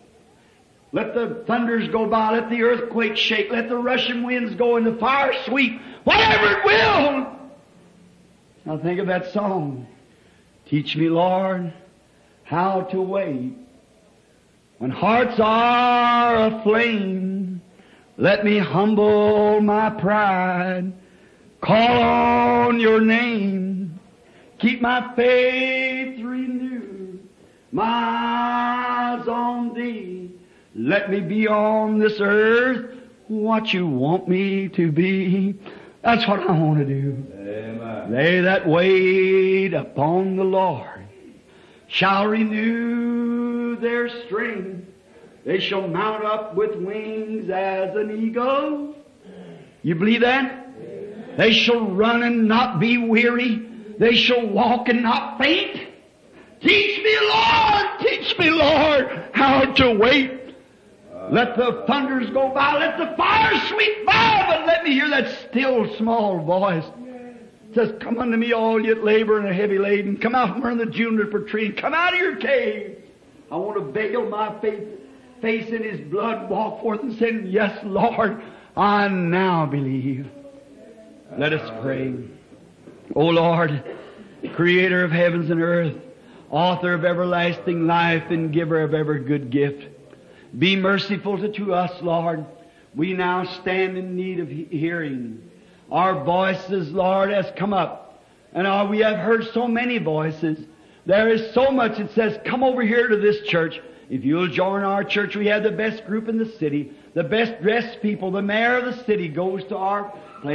Let the thunders go by. Let the earthquake shake. Let the rushing winds go and the fire sweep. Whatever it will. Now think of that song. Teach me, Lord, how to wait. When hearts are aflame, let me humble my pride. Call on your name. Keep my faith renewed. My eyes on thee. Let me be on this earth what you want me to be. That's what I want to do. Amen. They that wait upon the Lord shall renew their strength. They shall mount up with wings as an eagle. You believe that? Amen. They shall run and not be weary. They shall walk and not faint. Teach me, Lord, teach me, Lord, how to wait. Let the thunders go by, let the fire sweep by, but let me hear that still small voice. It says, come unto me all ye that labor and are heavy laden. Come out from under the juniper tree. Come out of your cave. I want to veil my faith, face in His blood, walk forth and say, yes, Lord, I now believe. Let us pray. O Lord, Creator of heavens and earth, Author of everlasting life and Giver of every good gift, be merciful to, to us, Lord. We now stand in need of he- hearing. Our voices, Lord, has come up. And uh, we have heard so many voices. There is so much that says, come over here to this church. If you'll join our church, we have the best group in the city. The best dressed people. The mayor of the city goes to our place.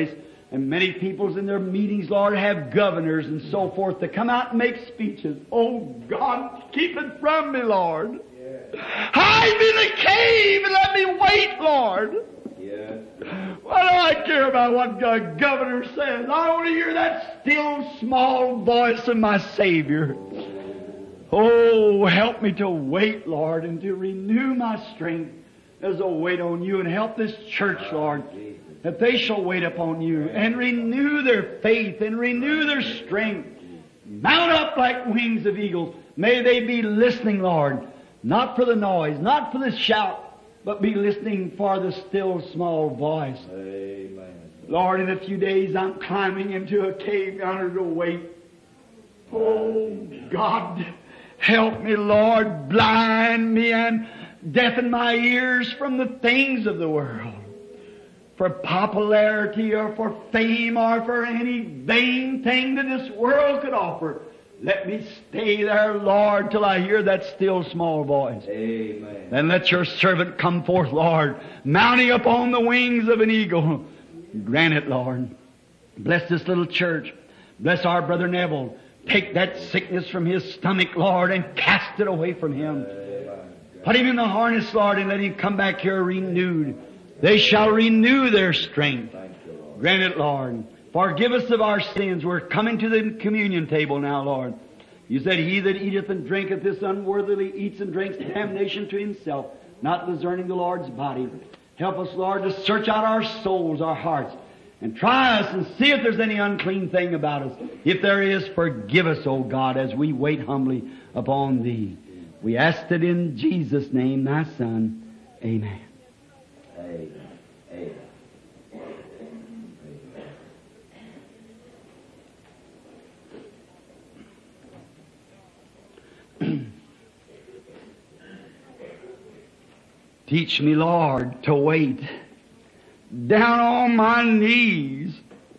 And many peoples in their meetings, Lord, have governors and so forth to come out and make speeches. Oh, God, keep it from me, Lord. Yes. Hide me in the cave and let me wait, Lord. Yes. What do I care about what the governor says? I want to hear that still small voice of my Savior. Oh, help me to wait, Lord, and to renew my strength as I wait on you, and help this church, Lord, that they shall wait upon you and renew their faith and renew their strength. Mount up like wings of eagles. May they be listening, Lord, not for the noise, not for the shout, but be listening for the still small voice. Amen. Lord, in a few days I'm climbing into a cave yonder to wait. Oh, God, help me, Lord. Blind me and deafen my ears from the things of the world. For popularity or for fame or for any vain thing that this world could offer. Let me stay there, Lord, till I hear that still small voice. Amen. Then let your servant come forth, Lord, mounting upon the wings of an eagle. Grant it, Lord. Bless this little church. Bless our brother Neville. Take that sickness from his stomach, Lord, and cast it away from him. Put him in the harness, Lord, and let him come back here renewed. They shall renew their strength. Grant it, Lord. Forgive us of our sins. We're coming to the communion table now, Lord. You said, he that eateth and drinketh this unworthily eats and drinks damnation to himself, not discerning the Lord's body. Help us, Lord, to search out our souls, our hearts, and try us and see if there's any unclean thing about us. If there is, forgive us, O God, as we wait humbly upon Thee. We ask it in Jesus' name, Thy Son. Amen. Amen. Amen. Teach me, Lord, to wait down on my knees.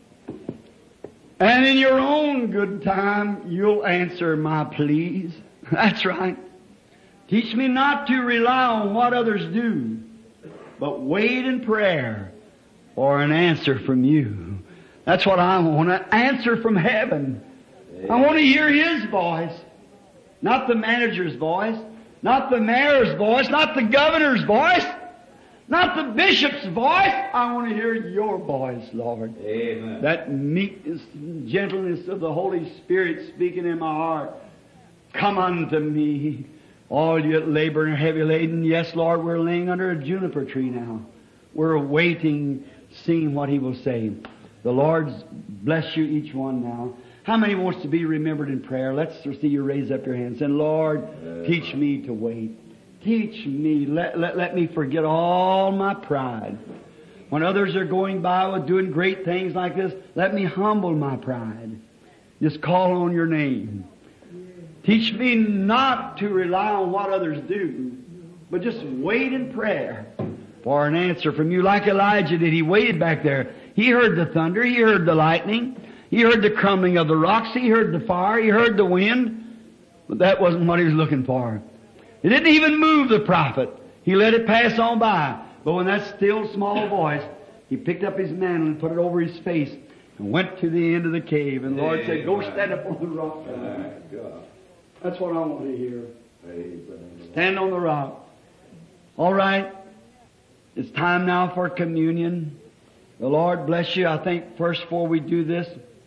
And in your own good time, you'll answer my pleas. That's right. Teach me not to rely on what others do, but wait in prayer for an answer from you. That's what I want, an answer from heaven. I want to hear His voice, not the manager's voice, not the mayor's voice, not the governor's voice, not the bishop's voice. I want to hear your voice, Lord. Amen. That meekness and gentleness of the Holy Spirit speaking in my heart. Come unto me, all you that labor and are heavy laden. Yes, Lord, we're laying under a juniper tree now. We're waiting, seeing what He will say. The Lord bless you each one now. How many wants to be remembered in prayer? Let's see you raise up your hands. And Lord, teach me to wait. Teach me. Let, let, let me forget all my pride. When others are going by with doing great things like this, let me humble my pride. Just call on your name. Teach me not to rely on what others do, but just wait in prayer for an answer from you. Like Elijah did. He waited back there. He heard the thunder. He heard the lightning. He heard the crumbling of the rocks. He heard the fire. He heard the wind. But that wasn't what he was looking for. It didn't even move the prophet. He let it pass on by. But when that still small voice, he picked up his mantle and put it over his face and went to the end of the cave. And the Lord said, go stand up on the rock. That's what I want to hear. Stand on the rock. All right. It's time now for communion. The Lord bless you. I think first before we do this,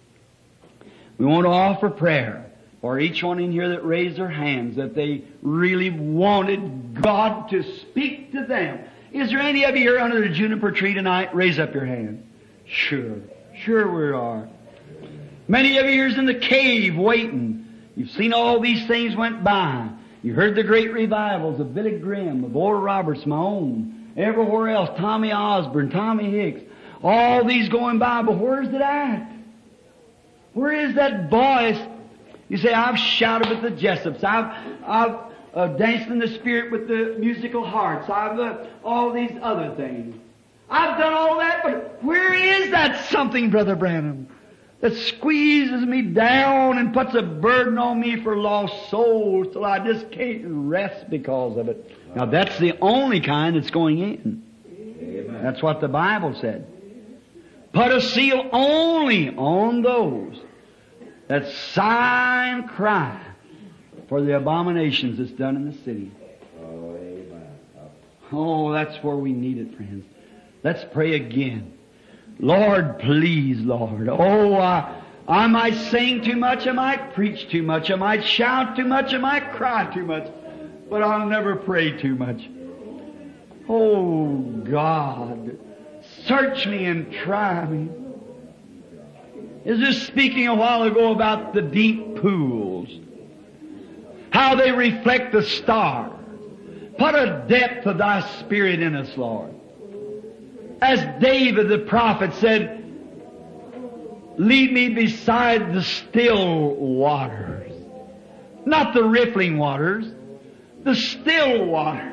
we want to offer prayer for each one in here that raised their hands, that they really wanted God to speak to them. Is there any of you here under the juniper tree tonight? Raise up your hand. Sure. Sure we are. Many of you here is in the cave waiting. You've seen all these things went by. You heard the great revivals of Billy Graham, of Oral Roberts, my own, everywhere else, Tommy Osborne, Tommy Hicks, all these going by, but where's it at? Where is that voice? You say, I've shouted with the Jessops. I've, I've uh, danced in the Spirit with the musical hearts. I've uh, all these other things. I've done all that, but where is that something, Brother Branham, that squeezes me down and puts a burden on me for lost souls till I just can't rest because of it? Now that's the only kind that's going in. Amen. That's what the Bible said. Put a seal only on those that sigh and cry for the abominations that's done in the city. Oh, amen. Oh, that's where we need it, friends. Let's pray again. Lord, please, Lord. Oh, I, I might sing too much, I might preach too much, I might shout too much, I might cry too much, but I'll never pray too much. Oh, God, search me and try me. Is this speaking a while ago about the deep pools? How they reflect the stars. Put a depth of Thy Spirit in us, Lord. As David the prophet said, lead me beside the still waters. Not the rippling waters, the still waters.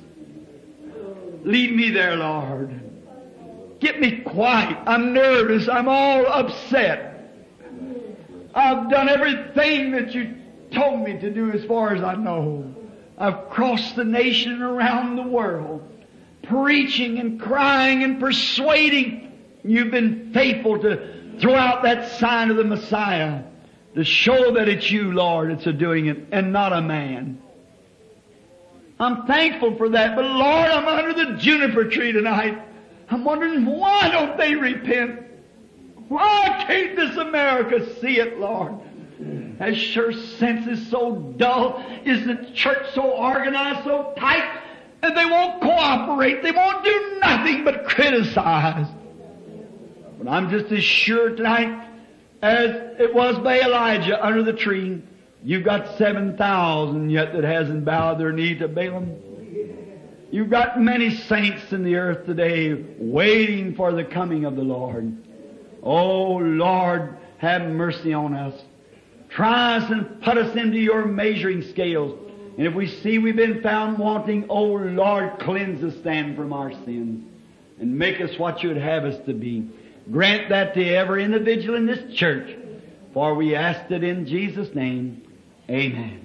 Lead me there, Lord. Get me quiet. I'm nervous. I'm all upset. I've done everything that you told me to do as far as I know. I've crossed the nation and around the world, preaching and crying and persuading. You've been faithful to throw out that sign of the Messiah to show that it's you, Lord, that's a doing it and not a man. I'm thankful for that, but Lord, I'm under the juniper tree tonight. I'm wondering, why don't they repent? Why can't this America see it, Lord? Has sure sense is so dull. Is the church so organized, so tight? And they won't cooperate. They won't do nothing but criticize. But I'm just as sure tonight as it was by Elijah under the tree. You've got seven thousand yet that hasn't bowed their knee to Balaam. You've got many saints in the earth today waiting for the coming of the Lord. Oh, Lord, have mercy on us. Try us and put us into your measuring scales. And if we see we've been found wanting, oh, Lord, cleanse us then from our sins and make us what you would have us to be. Grant that to every individual in this church, for we ask it in Jesus' name. Amen.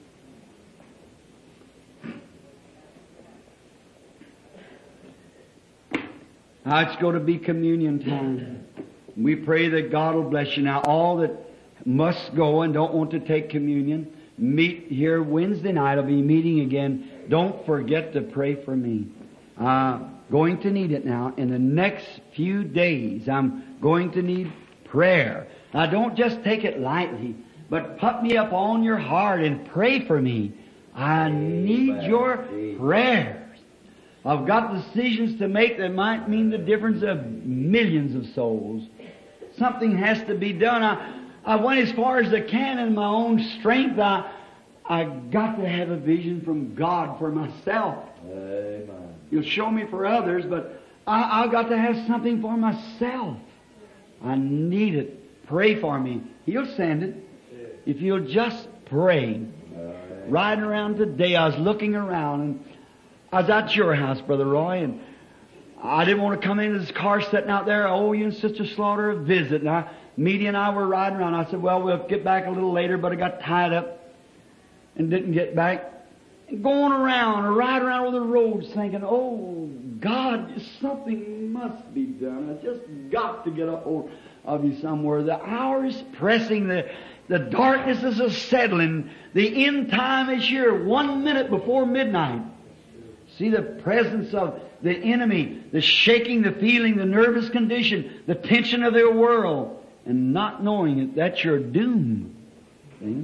Now it's going to be communion time. We pray that God will bless you. Now all that must go and don't want to take communion, meet here Wednesday night. I'll be meeting again. Don't forget to pray for me. Uh, going to need it now. In the next few days, I'm going to need prayer. Now don't just take it lightly, but put me up on your heart and pray for me. I need your prayers. I've got decisions to make that might mean the difference of millions of souls. Something has to be done. I, I went as far as I can in my own strength. I, I got to have a vision from God for myself. Amen. You'll show me for others, but I, I've got to have something for myself. I need it. Pray for me. He'll send it. If you'll just pray. Riding around today, I was looking around, and I was at your house, Brother Roy, and I didn't want to come into this car sitting out there. I owe you and Sister Slaughter a visit. And I, Meady and I were riding around. I said, well, we'll get back a little later, but I got tied up and didn't get back. And going around or riding around on the roads thinking, oh, God, something must be done. I just got to get a hold of you somewhere. The hour is pressing. The, the darkness is settling. The end time is here, one minute before midnight. See the presence of the enemy, the shaking, the feeling, the nervous condition, the tension of their world, and not knowing it, that's your doom. See?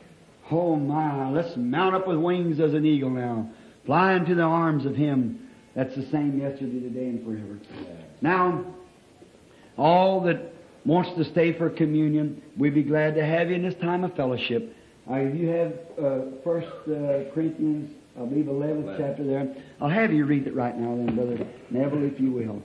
Oh my, let's mount up with wings as an eagle now. Fly into the arms of Him that's the same yesterday, today, and forever. Now, all that wants to stay for communion, we'd be glad to have you in this time of fellowship. Uh, you have uh, First uh, Corinthians, I believe, eleventh chapter there. I'll have you read it right now then, Brother Neville, if you will.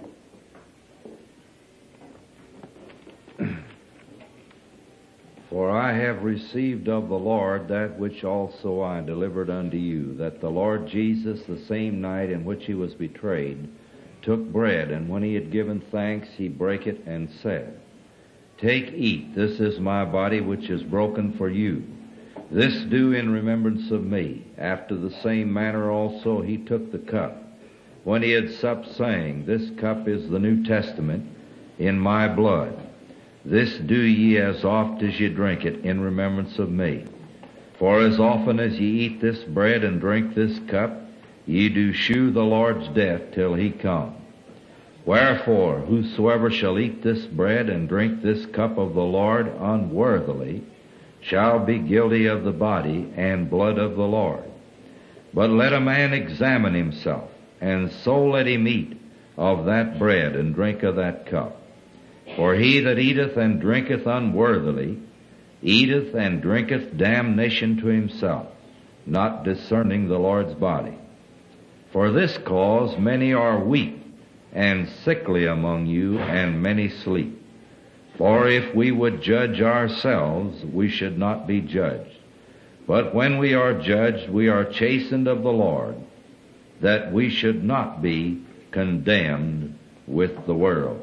For I have received of the Lord that which also I delivered unto you, that the Lord Jesus, the same night in which He was betrayed, took bread, and when He had given thanks, He brake it and said, Take, eat, this is my body which is broken for you. This do in remembrance of me. After the same manner also He took the cup, when He had supped, saying, This cup is the New Testament in my blood. This do ye as oft as ye drink it in remembrance of me. For as often as ye eat this bread and drink this cup, ye do shew the Lord's death till he come. Wherefore, whosoever shall eat this bread and drink this cup of the Lord unworthily shall be guilty of the body and blood of the Lord. But let a man examine himself, and so let him eat of that bread and drink of that cup. For he that eateth and drinketh unworthily eateth and drinketh damnation to himself, not discerning the Lord's body. For this cause many are weak and sickly among you, and many sleep. For if we would judge ourselves, we should not be judged. But when we are judged, we are chastened of the Lord, that we should not be condemned with the world.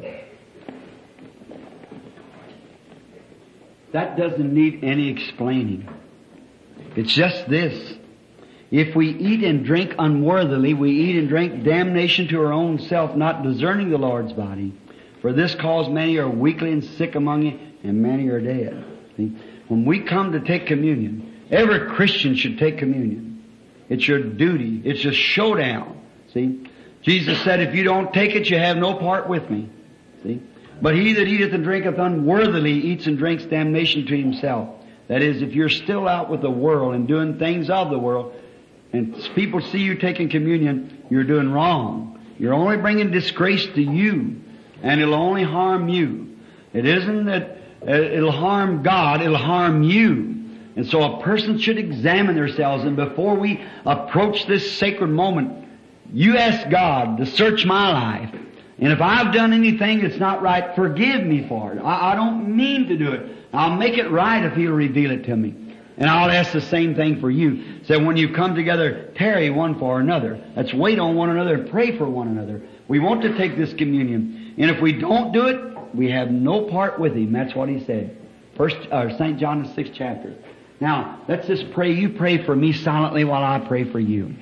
That doesn't need any explaining. It's just this. If we eat and drink unworthily, we eat and drink damnation to our own self, not discerning the Lord's body. For this cause many are weakly and sick among you, and many are dead. See? When we come to take communion, every Christian should take communion. It's your duty. It's a showdown. See? Jesus said, if you don't take it, you have no part with me. See? But he that eateth and drinketh unworthily eats and drinks damnation to himself. That is, if you're still out with the world and doing things of the world, and people see you taking communion, you're doing wrong. You're only bringing disgrace to you, and it'll only harm you. It isn't that uh, it'll harm God, it'll harm you. And so a person should examine themselves, and before we approach this sacred moment, you ask God to search my life. And if I've done anything that's not right, forgive me for it. I, I don't mean to do it. I'll make it right if He'll reveal it to me. And I'll ask the same thing for you. So when you come together, tarry one for another. Let's wait on one another and pray for one another. We want to take this communion. And if we don't do it, we have no part with Him. That's what He said. First, uh, Saint John, the sixth chapter. Now, let's just pray. You pray for me silently while I pray for you.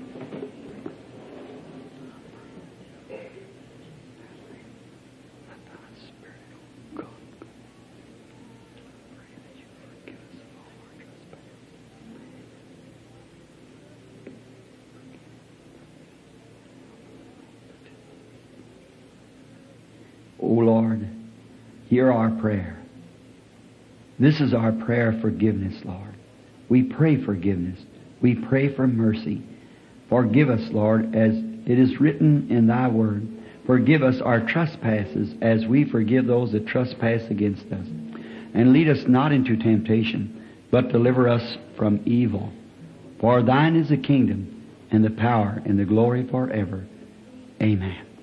O Lord, hear our prayer. This is our prayer of forgiveness, Lord. We pray forgiveness. We pray for mercy. Forgive us, Lord, as it is written in Thy Word. Forgive us our trespasses as we forgive those that trespass against us. And lead us not into temptation, but deliver us from evil. For Thine is the kingdom, and the power, and the glory forever. Amen.